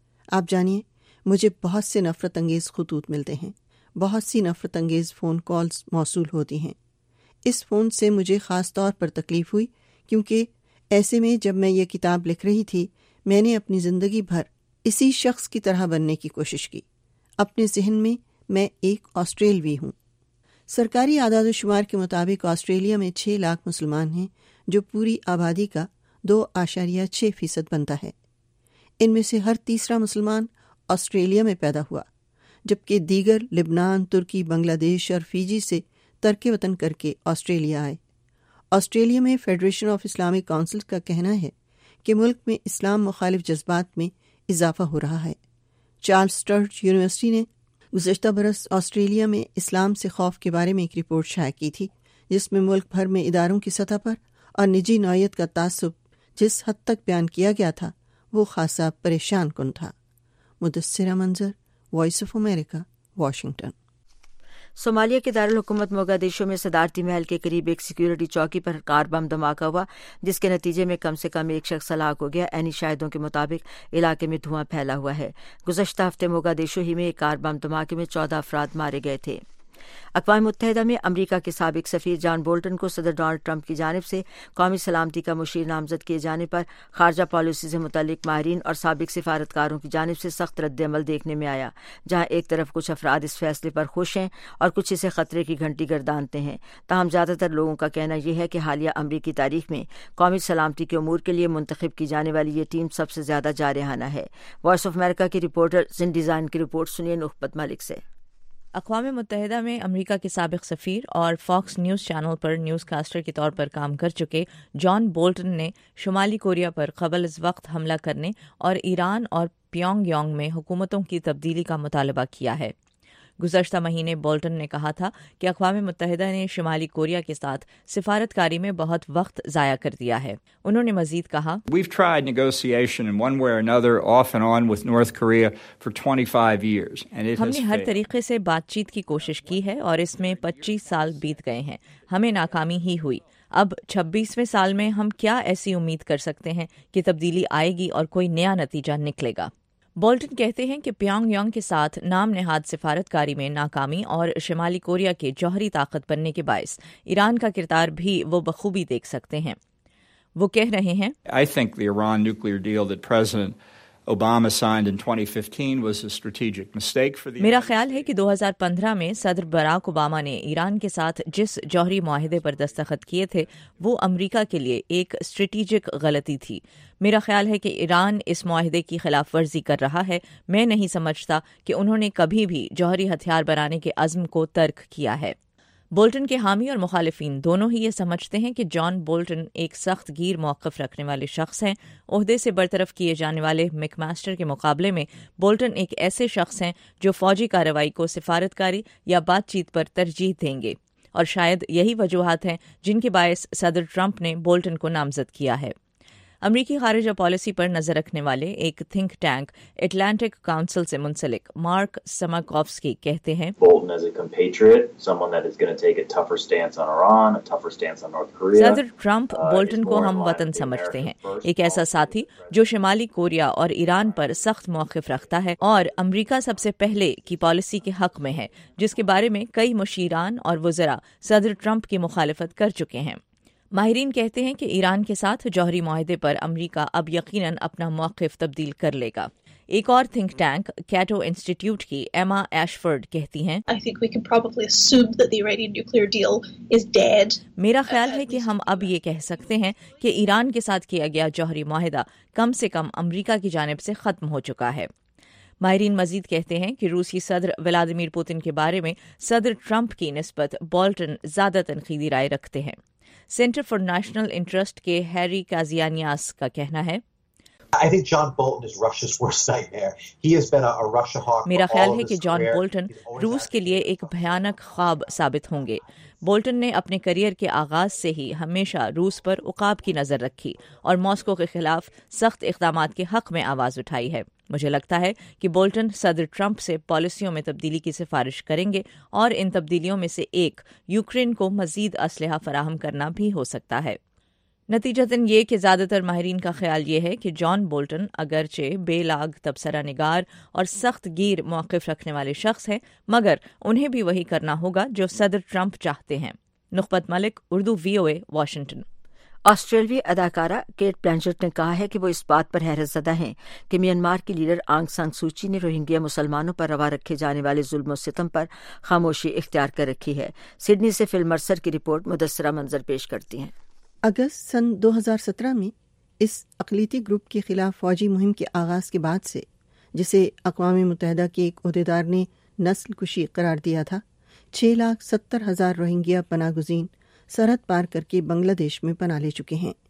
آپ جانیے، مجھے بہت سے نفرت انگیز خطوط ملتے ہیں، بہت سی نفرت انگیز فون کالز موصول ہوتی ہیں۔ اس فون سے مجھے خاص طور پر تکلیف ہوئی کیونکہ ایسے میں جب میں یہ کتاب لکھ رہی تھی میں نے اپنی زندگی بھر اسی شخص کی طرح بننے کی کوشش کی۔ اپنے ذہن میں میں ایک آسٹریلوی ہوں۔ سرکاری اعداد و شمار کے مطابق آسٹریلیا میں چھ لاکھ مسلمان ہیں، جو پوری آبادی کا دو اشاریہ چھ فیصد بنتا ہے۔ ان میں سے ہر تیسرا مسلمان آسٹریلیا میں پیدا ہوا، جبکہ دیگر لبنان، ترکی، بنگلہ دیش اور فیجی سے ترک وطن کر کے آسٹریلیا آئے۔ آسٹریلیا میں فیڈریشن آف اسلامک کونسل کا کہنا ہے کہ ملک میں اسلام مخالف جذبات میں اضافہ ہو رہا ہے۔ چارلس سٹرٹ یونیورسٹی نے گزشتہ برس آسٹریلیا میں اسلام سے خوف کے بارے میں ایک رپورٹ شائع کی تھی، جس میں ملک بھر میں اداروں کی سطح پر اور نجی نوعیت کا تعصب جس حد تک بیان کیا گیا تھا وہ خاصا پریشان کن تھا۔ Mudassira Manzar, Voice of America, Washington. صومالیہ کے دارالحکومت موگادیشو میں صدارتی محل کے قریب ایک سیکیورٹی چوکی پر کار بم دھماکہ ہوا، جس کے نتیجے میں کم سے کم ایک شخص ہلاک ہو گیا۔ عینی شاہدوں کے مطابق علاقے میں دھواں پھیلا ہوا ہے۔ گزشتہ ہفتے موگادیشو ہی میں ایک کار بم دھماکے میں چودہ افراد مارے گئے تھے۔ اقوام متحدہ میں امریکہ کے سابق سفیر جان بولٹن کو صدر ڈونلڈ ٹرمپ کی جانب سے قومی سلامتی کا مشیر نامزد کیے جانے پر خارجہ پالیسی سے متعلق ماہرین اور سابق سفارتکاروں کی جانب سے سخت رد عمل دیکھنے میں آیا، جہاں ایک طرف کچھ افراد اس فیصلے پر خوش ہیں اور کچھ اسے خطرے کی گھنٹی گردانتے ہیں۔ تاہم زیادہ تر لوگوں کا کہنا یہ ہے کہ حالیہ امریکی تاریخ میں قومی سلامتی کے امور کے لیے منتخب کی جانے والی یہ ٹیم سب سے زیادہ جارحانہ ہے۔ وائس آف امریکہ کی رپورٹر زن ڈیزائن کی رپورٹ سنیے نخبت ملک سے۔ اقوام متحدہ میں امریکہ کے سابق سفیر اور فاکس نیوز چینل پر نیوز کاسٹر کے طور پر کام کر چکے جان بولٹن نے شمالی کوریا پر قبل از وقت حملہ کرنے اور ایران اور پیونگ یانگ میں حکومتوں کی تبدیلی کا مطالبہ کیا ہے۔ گزشتہ مہینے بولٹن نے کہا تھا کہ اقوام متحدہ نے شمالی کوریا کے ساتھ سفارتکاری میں بہت وقت ضائع کر دیا ہے۔ انہوں نے مزید کہا، We've tried negotiation in one way or another off and on with North Korea for twenty-five years and it has ہم نے ہر طریقے سے بات چیت کی کوشش کی ہے اور اس میں پچیس سال بیت گئے ہیں، ہمیں ناکامی ہی ہوئی۔ اب چھبیسویں سال میں ہم کیا ایسی امید کر سکتے ہیں کہ تبدیلی آئے گی اور کوئی نیا نتیجہ نکلے گا؟ بولٹن کہتے ہیں کہ پیونگ یانگ کے ساتھ نام نہاد سفارتکاری میں ناکامی اور شمالی کوریا کے جوہری طاقت بننے کے باعث ایران کا کردار بھی وہ بخوبی دیکھ سکتے ہیں۔ وہ کہہ رہے ہیں، I think the Iran nuclear deal that President Obama signed in twenty fifteen was a strategic mistake for the میرا خیال ہے کہ دو ہزار پندرہ میں صدر براک اوباما نے ایران کے ساتھ جس جوہری معاہدے پر دستخط کیے تھے وہ امریکہ کے لیے ایک اسٹریٹجک غلطی تھی. میرا خیال ہے کہ ایران اس معاہدے کی خلاف ورزی کر رہا ہے. میں نہیں سمجھتا کہ انہوں نے کبھی بھی جوہری ہتھیار بنانے کے عزم کو ترک کیا ہے. بولٹن کے حامی اور مخالفین دونوں ہی یہ سمجھتے ہیں کہ جان بولٹن ایک سخت گیر موقف رکھنے والے شخص ہیں. عہدے سے برطرف کیے جانے والے مک ماسٹر کے مقابلے میں بولٹن ایک ایسے شخص ہیں جو فوجی کارروائی کو سفارتکاری یا بات چیت پر ترجیح دیں گے، اور شاید یہی وجوہات ہیں جن کے باعث صدر ٹرمپ نے بولٹن کو نامزد کیا ہے. امریکی خارجہ پالیسی پر نظر رکھنے والے ایک تھنک ٹینک اٹلانٹک کاؤنسل سے منسلک مارک سماکوفسکی کہتے ہیں صدر ٹرمپ بولٹن کو ہم وطن سمجھتے ہیں، ایک ایسا ساتھی جو شمالی کوریا اور ایران پر سخت موقف رکھتا ہے اور امریکہ سب سے پہلے کی پالیسی کے حق میں ہے، جس کے بارے میں کئی مشیران اور وزراء صدر ٹرمپ کی مخالفت کر چکے ہیں. ماہرین کہتے ہیں کہ ایران کے ساتھ جوہری معاہدے پر امریکہ اب یقیناً اپنا موقف تبدیل کر لے گا. ایک اور تھنک ٹینک کیٹو انسٹیٹیوٹ کی ایما ایشفورڈ کہتی ہیں میرا خیال ہے کہ ہم اب یہ کہہ سکتے ہیں کہ ایران کے ساتھ کیا گیا جوہری معاہدہ کم سے کم امریکہ کی جانب سے ختم ہو چکا ہے. ماہرین مزید کہتے ہیں کہ روسی صدر ولادیمیر پوتن کے بارے میں صدر ٹرمپ کی نسبت بولٹن زیادہ تنقیدی رائے رکھتے ہیں. سینٹر فار نیشنل انٹرسٹ کے ہیری کازیانیاس کا کہنا ہے میرا خیال ہے کہ جان بولٹن روس کے لیے ایک بھیانک خواب ثابت ہوں گے. بولٹن نے اپنے کیریئر کے آغاز سے ہی ہمیشہ روس پر عقاب کی نظر رکھی اور ماسکو کے خلاف سخت اقدامات کے حق میں آواز اٹھائی ہے. مجھے لگتا ہے کہ بولٹن صدر ٹرمپ سے پالیسیوں میں تبدیلی کی سفارش کریں گے اور ان تبدیلیوں میں سے ایک یوکرین کو مزید اسلحہ فراہم کرنا بھی ہو سکتا ہے. نتیجتاً یہ کہ زیادہ تر ماہرین کا خیال یہ ہے کہ جان بولٹن اگرچہ بے لاگ تبصرہ نگار اور سخت گیر موقف رکھنے والے شخص ہیں، مگر انہیں بھی وہی کرنا ہوگا جو صدر ٹرمپ چاہتے ہیں. Nukhbat Malik, Urdu V O A, Washington. آسٹریلوی اداکارہ کیٹ بلینچٹ نے کہا ہے کہ وہ اس بات پر حیرت زدہ ہیں کہ میانمار کی لیڈر آنگ سان سوچی نے روہنگیا مسلمانوں پر روا رکھے جانے والے ظلم و ستم پر خاموشی اختیار کر رکھی ہے. سڈنی سے فل مرسر کی رپورٹ مدثرہ منظر پیش کرتی ہیں. اگست سن دو ہزار سترہ میں اس اقلیتی گروپ کے خلاف فوجی مہم کے آغاز کے بعد سے، جسے اقوام متحدہ کے ایک عہدیدار نے نسل کشی قرار دیا تھا، چھ لاکھ ستر ہزار روہنگیا پناہ گزین سرحد پار کر کے بنگلہ دیش میں پناہ لے چکے ہیں.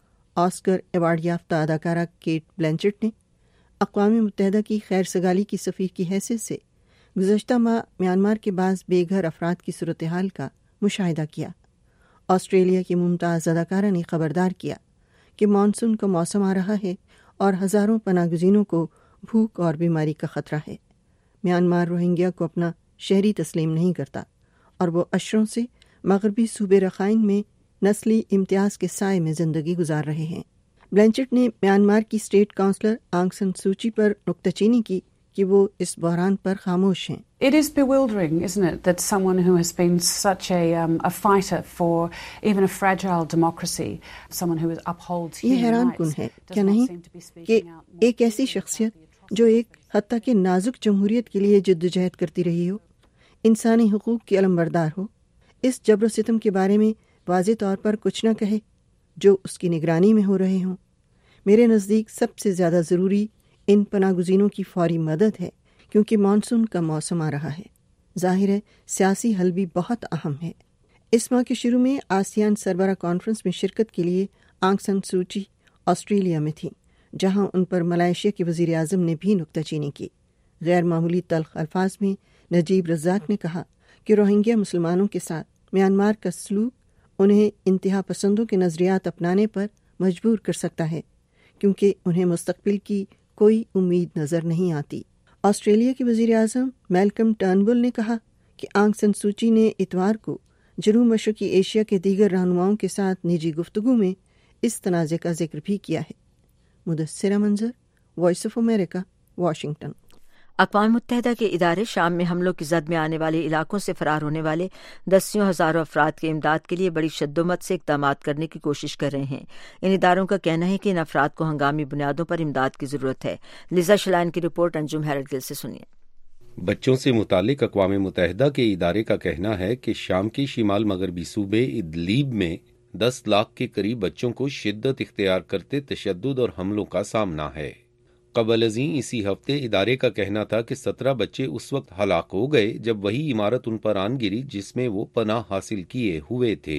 آسکر ایوارڈ یافتہ اداکارہ کیٹ بلینچٹ نے اقوام متحدہ کی خیر سگالی کی سفیر کی حیثیت سے گزشتہ ماہ میانمار کے بعض بے گھر افراد کی صورتحال کا مشاہدہ کیا. آسٹریلیا کی ممتاز اداکارہ نے خبردار کیا کہ مانسون کا موسم آ رہا ہے اور ہزاروں پناہ گزینوں کو بھوک اور بیماری کا خطرہ ہے. میانمار روہنگیا کو اپنا شہری تسلیم نہیں کرتا اور وہ اشروں سے مغربی صوبے رخائن میں نسلی امتیاز کے سائے میں زندگی گزار رہے ہیں. بلینچٹ نے میانمار کی اسٹیٹ کونسلر آنگ سان سوچی پر نکتہ چینی کی کہ وہ اس بحران پر خاموش ہیں. It is bewildering, isn't it, that someone who has been such a, um, a fighter for even a fragile democracy, someone who upholds human rights, یہ حیران کن ہے کیا نہیں کہ ایک ایسی شخصیت جو ایک حتیٰ کہ نازک جمہوریت کے لیے جدوجہد کرتی رہی ہو، انسانی حقوق کی علمبردار ہو، اس جبر و ستم کے بارے میں واضح طور پر کچھ نہ کہے جو اس کی نگرانی میں ہو رہے ہوں. میرے نزدیک سب سے زیادہ ضروری ان پناہ گزینوں کی فوری مدد ہے، کیونکہ مانسون کا موسم آ رہا ہے. ظاہر ہے سیاسی حل بھی بہت اہم ہے. اس ماہ کے شروع میں آسیان سربراہ کانفرنس میں شرکت کے لیے آنگ سان سوچی آسٹریلیا میں تھیں، جہاں ان پر ملائیشیا کے وزیر اعظم نے بھی نکتہ چینی کی. غیر معمولی تلخ الفاظ میں نجیب رزاق نے کہا کہ روہنگیا مسلمانوں کے ساتھ میانمار کا سلوک انہیں انتہا پسندوں کے نظریات اپنانے پر مجبور کر سکتا ہے، کیونکہ انہیں مستقبل کی کوئی امید نظر نہیں آتی. آسٹریلیا کے وزیر اعظم میلکم ٹرنبل نے کہا کہ آنگ سان سوچی نے اتوار کو جنوب مشرقی ایشیا کے دیگر رہنماؤں کے ساتھ نجی گفتگو میں اس تنازع کا ذکر بھی کیا ہے. مدثرہ Manzar, Voice of America, Washington. اقوام متحدہ کے ادارے شام میں حملوں کی زد میں آنے والے علاقوں سے فرار ہونے والے دسیوں ہزاروں افراد کی امداد کے لیے بڑی شدت سے اقدامات کرنے کی کوشش کر رہے ہیں۔ ان اداروں کا کہنا ہے کہ ان افراد کو ہنگامی بنیادوں پر امداد کی ضرورت ہے۔ لیزا شلائن کی رپورٹ انجم ہیرلڈ گل سے سنیے۔ بچوں سے متعلق اقوام متحدہ کے ادارے کا کہنا ہے کہ شام کے شمال مغربی صوبے ادلیب میں دس لاکھ کے قریب بچوں کو شدت اختیار کرتے تشدد اور حملوں کا سامنا ہے۔ قبل ازیں اسی ہفتے ادارے کا کہنا تھا کہ سترہ بچے اس وقت ہلاک ہو گئے جب وہی عمارت ان پر آن گری جس میں وہ پناہ حاصل کیے ہوئے تھے۔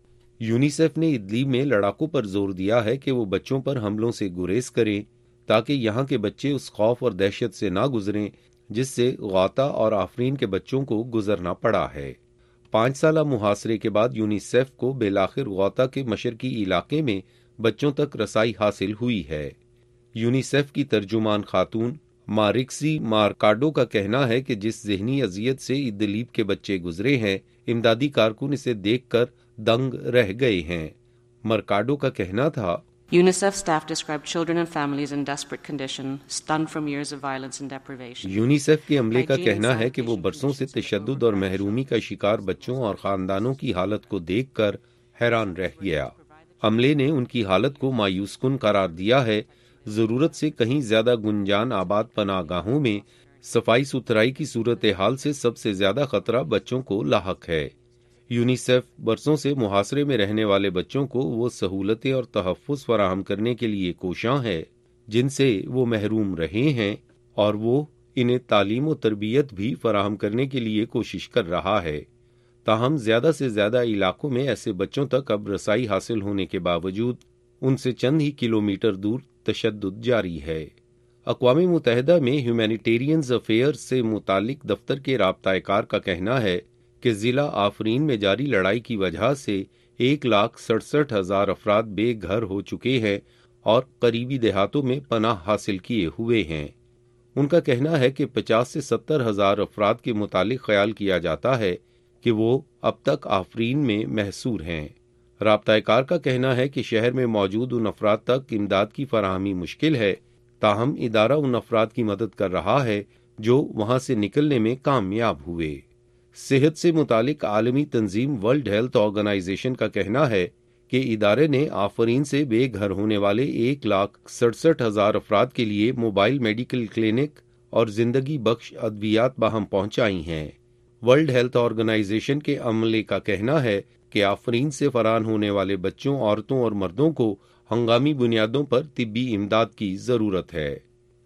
یونیسیف نے ادلیب میں لڑاکوں پر زور دیا ہے کہ وہ بچوں پر حملوں سے گریز کریں تاکہ یہاں کے بچے اس خوف اور دہشت سے نہ گزریں جس سے غوطہ اور آفرین کے بچوں کو گزرنا پڑا ہے۔ پانچ سالہ محاصرے کے بعد یونیسیف کو بالآخر غوطہ کے مشرقی علاقے میں بچوں تک رسائی حاصل ہوئی ہے۔ یونیسیف کی ترجمان خاتون مارکسی مارکاڈو کا کہنا ہے کہ جس ذہنی اذیت سے ادلیب کے بچے گزرے ہیں، امدادی کارکن اسے دیکھ کر دنگ رہ گئے ہیں۔ مرکاڈو کا کہنا تھا، UNICEF staff described children and families in desperate condition, stunned from years of violence and deprivation. UNICEF کے عملے کا کہنا ہے کہ وہ برسوں سے تشدد اور محرومی کا شکار بچوں اور خاندانوں کی حالت کو دیکھ کر حیران رہ گیا۔ عملے نے ان کی حالت کو مایوس کن قرار دیا ہے۔ ضرورت سے کہیں زیادہ گنجان آباد پناہ گاہوں میں صفائی ستھرائی کی صورتحال سے سب سے زیادہ خطرہ بچوں کو لاحق ہے۔ یونیسیف برسوں سے محاصرے میں رہنے والے بچوں کو وہ سہولتیں اور تحفظ فراہم کرنے کے لیے کوشاں ہے جن سے وہ محروم رہے ہیں، اور وہ انہیں تعلیم و تربیت بھی فراہم کرنے کے لیے کوشش کر رہا ہے۔ تاہم زیادہ سے زیادہ علاقوں میں ایسے بچوں تک اب رسائی حاصل ہونے کے باوجود ان سے چند ہی کلومیٹر دور تشدد جاری ہے۔ اقوام متحدہ میں ہیومینیٹیرینز افیئرز سے متعلق دفتر کے رابطہ کار کا کہنا ہے کہ ضلع آفرین میں جاری لڑائی کی وجہ سے ایک لاکھ سڑسٹھ ہزار افراد بے گھر ہو چکے ہیں اور قریبی دیہاتوں میں پناہ حاصل کیے ہوئے ہیں۔ ان کا کہنا ہے کہ پچاس سے ستر ہزار افراد کے متعلق خیال کیا جاتا ہے کہ وہ اب تک آفرین میں محصور ہیں۔ رابطہ کار کا کہنا ہے کہ شہر میں موجود ان افراد تک امداد کی فراہمی مشکل ہے، تاہم ادارہ ان افراد کی مدد کر رہا ہے جو وہاں سے نکلنے میں کامیاب ہوئے۔ صحت سے متعلق عالمی تنظیم ورلڈ ہیلتھ آرگنائزیشن کا کہنا ہے کہ ادارے نے آفرین سے بے گھر ہونے والے ایک لاکھ سڑسٹھ ہزار افراد کے لیے موبائل میڈیکل کلینک اور زندگی بخش ادویات باہم پہنچائی ہیں۔ ورلڈ ہیلتھ آرگنائزیشن کے عملے کا کہنا ہے کہ آفرین سے فرار ہونے والے بچوں، عورتوں اور مردوں کو ہنگامی بنیادوں پر طبی امداد کی ضرورت ہے۔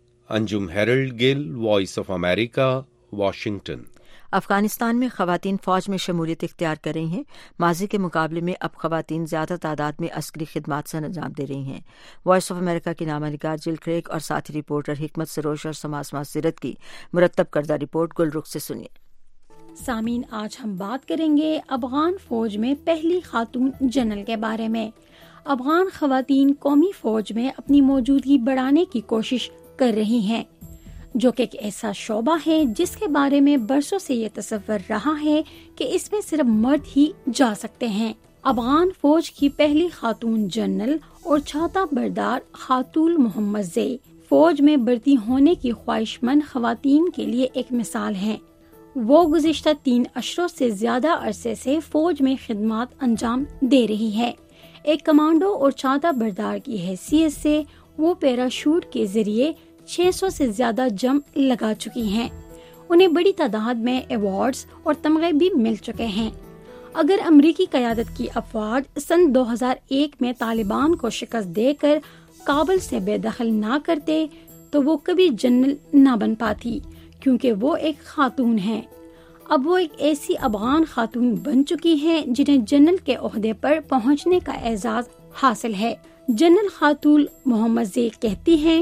Anjum Herald Gill, Voice of America, Washington. Afghanistan میں خواتین فوج میں شمولیت اختیار کر رہی ہیں۔ ماضی کے مقابلے میں اب خواتین زیادہ تعداد میں عسکری خدمات سے انجام دے رہی ہیں۔ وائس آف امریکہ کی نامہ نگار جل کریگ اور ساتھی رپورٹر حکمت سروش اور سماس معصرت کی مرتب کردہ رپورٹ گل رخ سے سنیے۔ سامعین، آج ہم بات کریں گے افغان فوج میں پہلی خاتون جنرل کے بارے میں۔ افغان خواتین قومی فوج میں اپنی موجودگی بڑھانے کی کوشش کر رہی ہیں، جو کہ ایک ایسا شعبہ ہے جس کے بارے میں برسوں سے یہ تصور رہا ہے کہ اس میں صرف مرد ہی جا سکتے ہیں۔ افغان فوج کی پہلی خاتون جنرل اور چھاتا بردار خاتون محمد زئی فوج میں بھرتی ہونے کی خواہش مند خواتین کے لیے ایک مثال ہیں۔ وہ گزشتہ تین اشروں سے زیادہ عرصے سے فوج میں خدمات انجام دے رہی ہے۔ ایک کمانڈو اور چھاتا بردار کی حیثیت سے وہ پیراشوٹ کے ذریعے چھ سو سے زیادہ جمپ لگا چکی ہیں۔ انہیں بڑی تعداد میں ایوارڈز اور تمغے بھی مل چکے ہیں۔ اگر امریکی قیادت کی افواج سن دو ہزار ایک میں طالبان کو شکست دے کر کابل سے بے دخل نہ کرتے تو وہ کبھی جنرل نہ بن پاتی، کیونکہ وہ ایک خاتون ہیں۔ اب وہ ایک ایسی افغان خاتون بن چکی ہیں جنہیں جنرل کے عہدے پر پہنچنے کا اعزاز حاصل ہے۔ جنرل خاتون محمد زئی کہتی ہیں،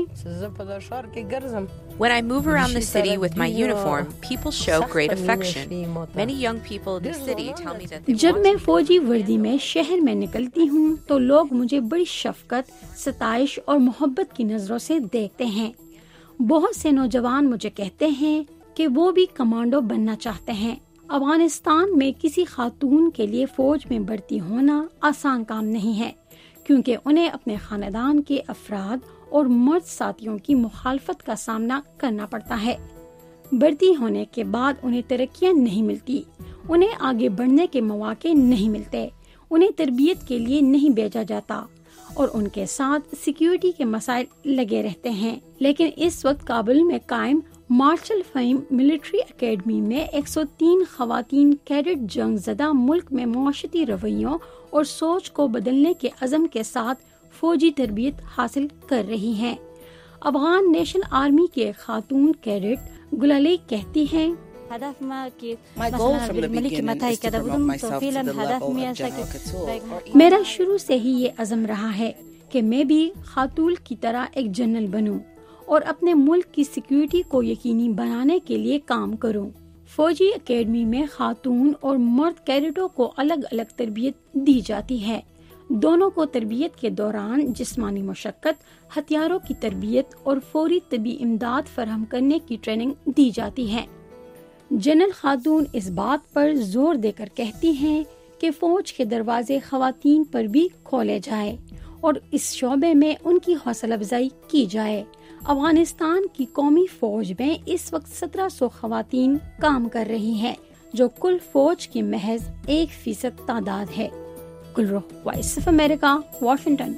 When I move around the city with my uniform, people show great affection. Many young people in the city tell me that they جب میں فوجی وردی میں شہر میں نکلتی ہوں تو لوگ مجھے بڑی شفقت، ستائش اور محبت کی نظروں سے دیکھتے ہیں۔ بہت سے نوجوان مجھے کہتے ہیں کہ وہ بھی کمانڈو بننا چاہتے ہیں۔ افغانستان میں کسی خاتون کے لیے فوج میں بھرتی ہونا آسان کام نہیں ہے، کیونکہ انہیں اپنے خاندان کے افراد اور مرد ساتھیوں کی مخالفت کا سامنا کرنا پڑتا ہے۔ بڑھتی ہونے کے بعد انہیں ترقیاں نہیں ملتی، انہیں آگے بڑھنے کے مواقع نہیں ملتے، انہیں تربیت کے لیے نہیں بھیجا جاتا اور ان کے ساتھ سیکیورٹی کے مسائل لگے رہتے ہیں۔ لیکن اس وقت کابل میں قائم مارشل فہیم ملٹری اکیڈمی میں ایک سو تین خواتین کیڈٹ جنگ زدہ ملک میں معاشرتی رویوں اور سوچ کو بدلنے کے عزم کے ساتھ فوجی تربیت حاصل کر رہی ہیں۔ افغان نیشنل آرمی کے خاتون کیڈٹ گلالی کہتی ہیں، میرا شروع سے ہی یہ عزم رہا ہے کہ میں بھی خاتون کی طرح ایک جنرل بنوں اور اپنے ملک کی سیکیورٹی کو یقینی بنانے کے لیے کام کروں۔ فوجی اکیڈمی میں خاتون اور مرد کیڈٹوں کو الگ الگ تربیت دی جاتی ہے۔ دونوں کو تربیت کے دوران جسمانی مشقت، ہتھیاروں کی تربیت اور فوری طبی امداد فراہم کرنے کی ٹریننگ دی جاتی ہے۔ جنرل خاتون اس بات پر زور دے کر کہتی ہیں کہ فوج کے دروازے خواتین پر بھی کھولے جائے اور اس شعبے میں ان کی حوصلہ افزائی کی جائے۔ افغانستان کی قومی فوج میں اس وقت سترہ سو خواتین کام کر رہی ہیں، جو کل فوج کی محض ایک فیصد تعداد ہے۔ Gulrukh, Voice of America, Washington.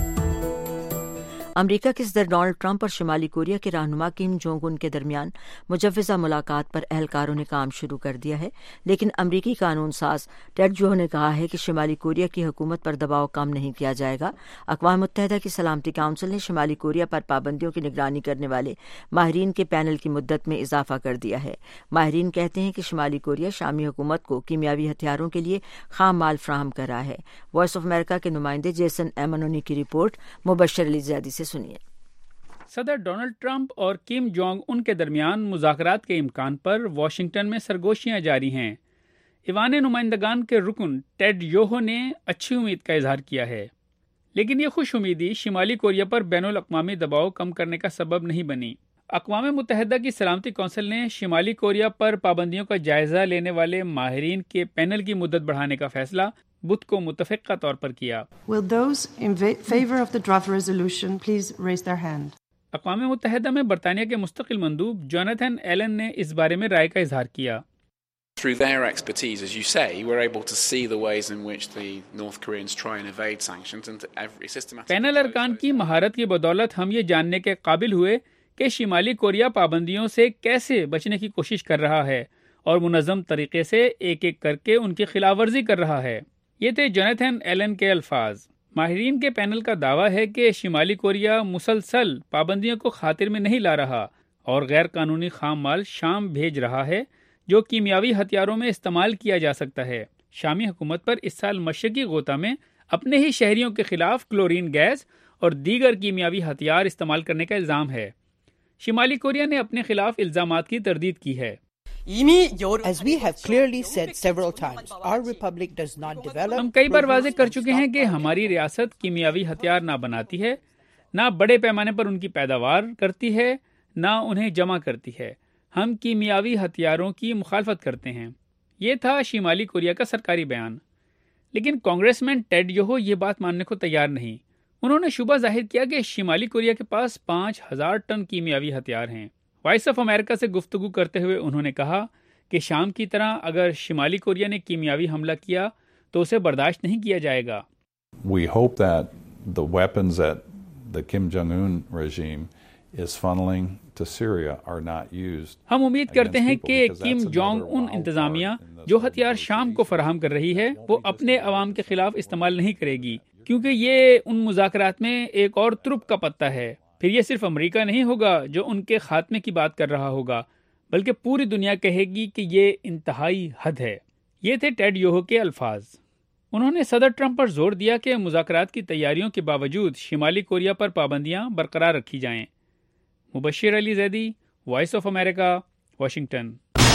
امریکہ کے صدر ڈونلڈ ٹرمپ اور شمالی کوریا کے رہنما کم جونگ ان کے درمیان مجوزہ ملاقات پر اہلکاروں نے کام شروع کر دیا ہے، لیکن امریکی قانون ساز ٹیڈ جو نے کہا ہے کہ شمالی کوریا کی حکومت پر دباؤ کم نہیں کیا جائے گا۔ اقوام متحدہ کی سلامتی کونسل نے شمالی کوریا پر پابندیوں کی نگرانی کرنے والے ماہرین کے پینل کی مدت میں اضافہ کر دیا ہے۔ ماہرین کہتے ہیں کہ شمالی کوریا شامی حکومت کو کیمیاوی ہتھیاروں کے لیے خام مال فراہم کر رہا ہے۔ وائس آف امریکہ کے نمائندے جیسن ایمنونی کی رپورٹ، مبشر علی زیادی سے سنیے۔ صدر ڈونلڈ ٹرمپ اور کم جونگ ان کے درمیان مذاکرات کے امکان پر واشنگٹن میں سرگوشیاں جاری ہیں۔ ایوان نمائندگان کے رکن ٹیڈ یوہو نے اچھی امید کا اظہار کیا ہے، لیکن یہ خوش امیدی شمالی کوریا پر بین الاقوامی دباؤ کم کرنے کا سبب نہیں بنی۔ اقوام متحدہ کی سلامتی کونسل نے شمالی کوریا پر پابندیوں کا جائزہ لینے والے ماہرین کے پینل کی مدت بڑھانے کا فیصلہ بدھ کو متفقہ طور پر کیا۔ Will those in favor of the draft resolution please raise their hand? اقوام متحدہ میں برطانیہ کے مستقل مندوب جوناتھن ایلن نے اس بارے میں رائے کا اظہار کیا۔ Through their expertise, as you say, we're able to see the ways in which the North Koreans try and evade sanctions and every systematic. Panel ارکان کی مہارت کی بدولت ہم یہ جاننے کے قابل ہوئے کہ شمالی کوریا پابندیوں سے کیسے بچنے کی کوشش کر رہا ہے اور منظم طریقے سے ایک ایک کر کے ان کی خلاف ورزی کر رہا ہے۔ یہ تھے جوناتھن ایلن کے الفاظ۔ ماہرین کے پینل کا دعویٰ ہے کہ شمالی کوریا مسلسل پابندیوں کو خاطر میں نہیں لا رہا اور غیر قانونی خام مال شام بھیج رہا ہے جو کیمیاوی ہتھیاروں میں استعمال کیا جا سکتا ہے۔ شامی حکومت پر اس سال مشرقی غوطہ میں اپنے ہی شہریوں کے خلاف کلورین گیس اور دیگر کیمیاوی ہتھیار استعمال کرنے کا الزام ہے۔ شمالی کوریا نے اپنے خلاف الزامات کی تردید کی ہے۔ As we have clearly said several times, our republic does not develop. ہم کئی بار واضح کر چکے ہیں کہ ہماری ریاست کیمیاوی ہتھیار نہ بناتی ہے، نہ بڑے پیمانے پر ان کی پیداوار کرتی ہے، نہ انہیں جمع کرتی ہے۔ ہم کیمیاوی ہتھیاروں کی مخالفت کرتے ہیں۔ یہ تھا شمالی کوریا کا سرکاری بیان، لیکن کانگریس مین ٹیڈ یوہو یہ بات ماننے کو تیار نہیں۔ انہوں نے شبہ ظاہر کیا کہ شمالی کوریا کے پاس پانچ ہزار ٹن کیمیاوی ہتھیار ہیں۔ وائس آف امریکہ سے گفتگو کرتے ہوئے انہوں نے کہا کہ شام کی طرح اگر شمالی کوریا نے کیمیاوی حملہ کیا تو اسے برداشت نہیں کیا جائے گا۔ We hope that the weapons that the Kim Jong-un regime is funneling to Syria are not used. ہم امید کرتے ہیں کہ کم جونگ ان انتظامیہ جو ہتھیار شام کو فراہم کر رہی ہے وہ اپنے عوام کے خلاف استعمال نہیں کرے گی، کیونکہ یہ ان مذاکرات میں ایک اور ترپ کا پتہ ہے۔ پھر یہ صرف امریکہ نہیں ہوگا جو ان کے خاتمے کی بات کر رہا ہوگا، بلکہ پوری دنیا کہے گی کہ یہ انتہائی حد ہے۔ یہ تھے ٹیڈ یوہو کے الفاظ۔ انہوں نے صدر ٹرمپ پر زور دیا کہ مذاکرات کی تیاریوں کے باوجود شمالی کوریا پر پابندیاں برقرار رکھی جائیں۔ Mubashir Ali Zaidi, Voice of America, Washington.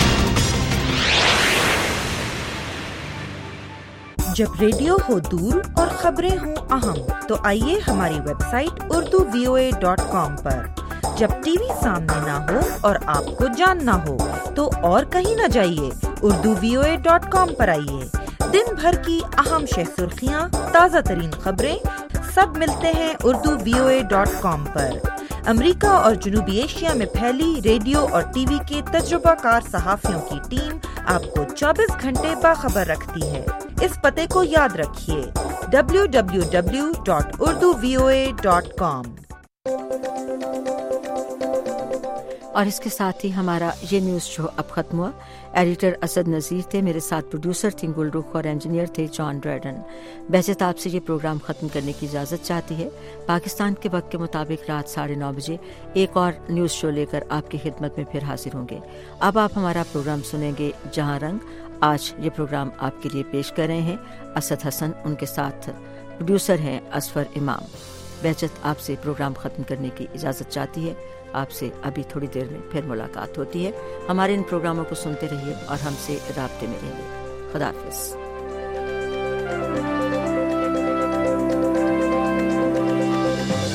جب ریڈیو ہو دور اور خبریں ہوں اہم تو آئیے ہماری website Urdu V O A dot com پر۔ جب ٹی وی سامنے نہ ہو اور آپ کو جاننا ہو تو اور کہیں نہ جائیے، Urdu V O A dot com پر آئیے۔ دن بھر کی اہم شہ سرخیاں، تازہ ترین خبریں سب ملتے ہیں Urdu V O A dot com پر۔ امریکہ اور جنوبی ایشیا میں پھیلی ریڈیو اور ٹی وی کے تجربہ کار صحافیوں کی ٹیم آپ کو چوبیس گھنٹے باخبر رکھتی ہے. اس پتے کو یاد رکھیے W W W dot Urdu V O A dot com. اور اس کے ساتھ ہی ہمارا یہ نیوز شو اب ختم ہوا. ایڈیٹر اسد نذیر تھے، میرے ساتھ پروڈیوسر تھی گل رخ اور انجینئر تھے جان ڈریڈن. بہجت آپ سے یہ پروگرام ختم کرنے کی اجازت چاہتی ہے. پاکستان کے وقت کے مطابق رات ساڑھے نو بجے ایک اور نیوز شو لے کر آپ کی خدمت میں پھر حاضر ہوں گے. اب آپ ہمارا پروگرام سنیں گے جہاں رنگ. آج یہ پروگرام آپ کے لیے پیش کر رہے ہیں اسد حسن، ان کے ساتھ پروڈیوسر ہیں اسفر امام. بہجت آپ سے پروگرام ختم کرنے کی اجازت چاہتی ہے. آپ سے ابھی تھوڑی دیر میں پھر ملاقات ہوتی ہے. ہمارے ان پروگراموں کو سنتے رہیے اور ہم سے رابطے میں رہیے. خدا حافظ.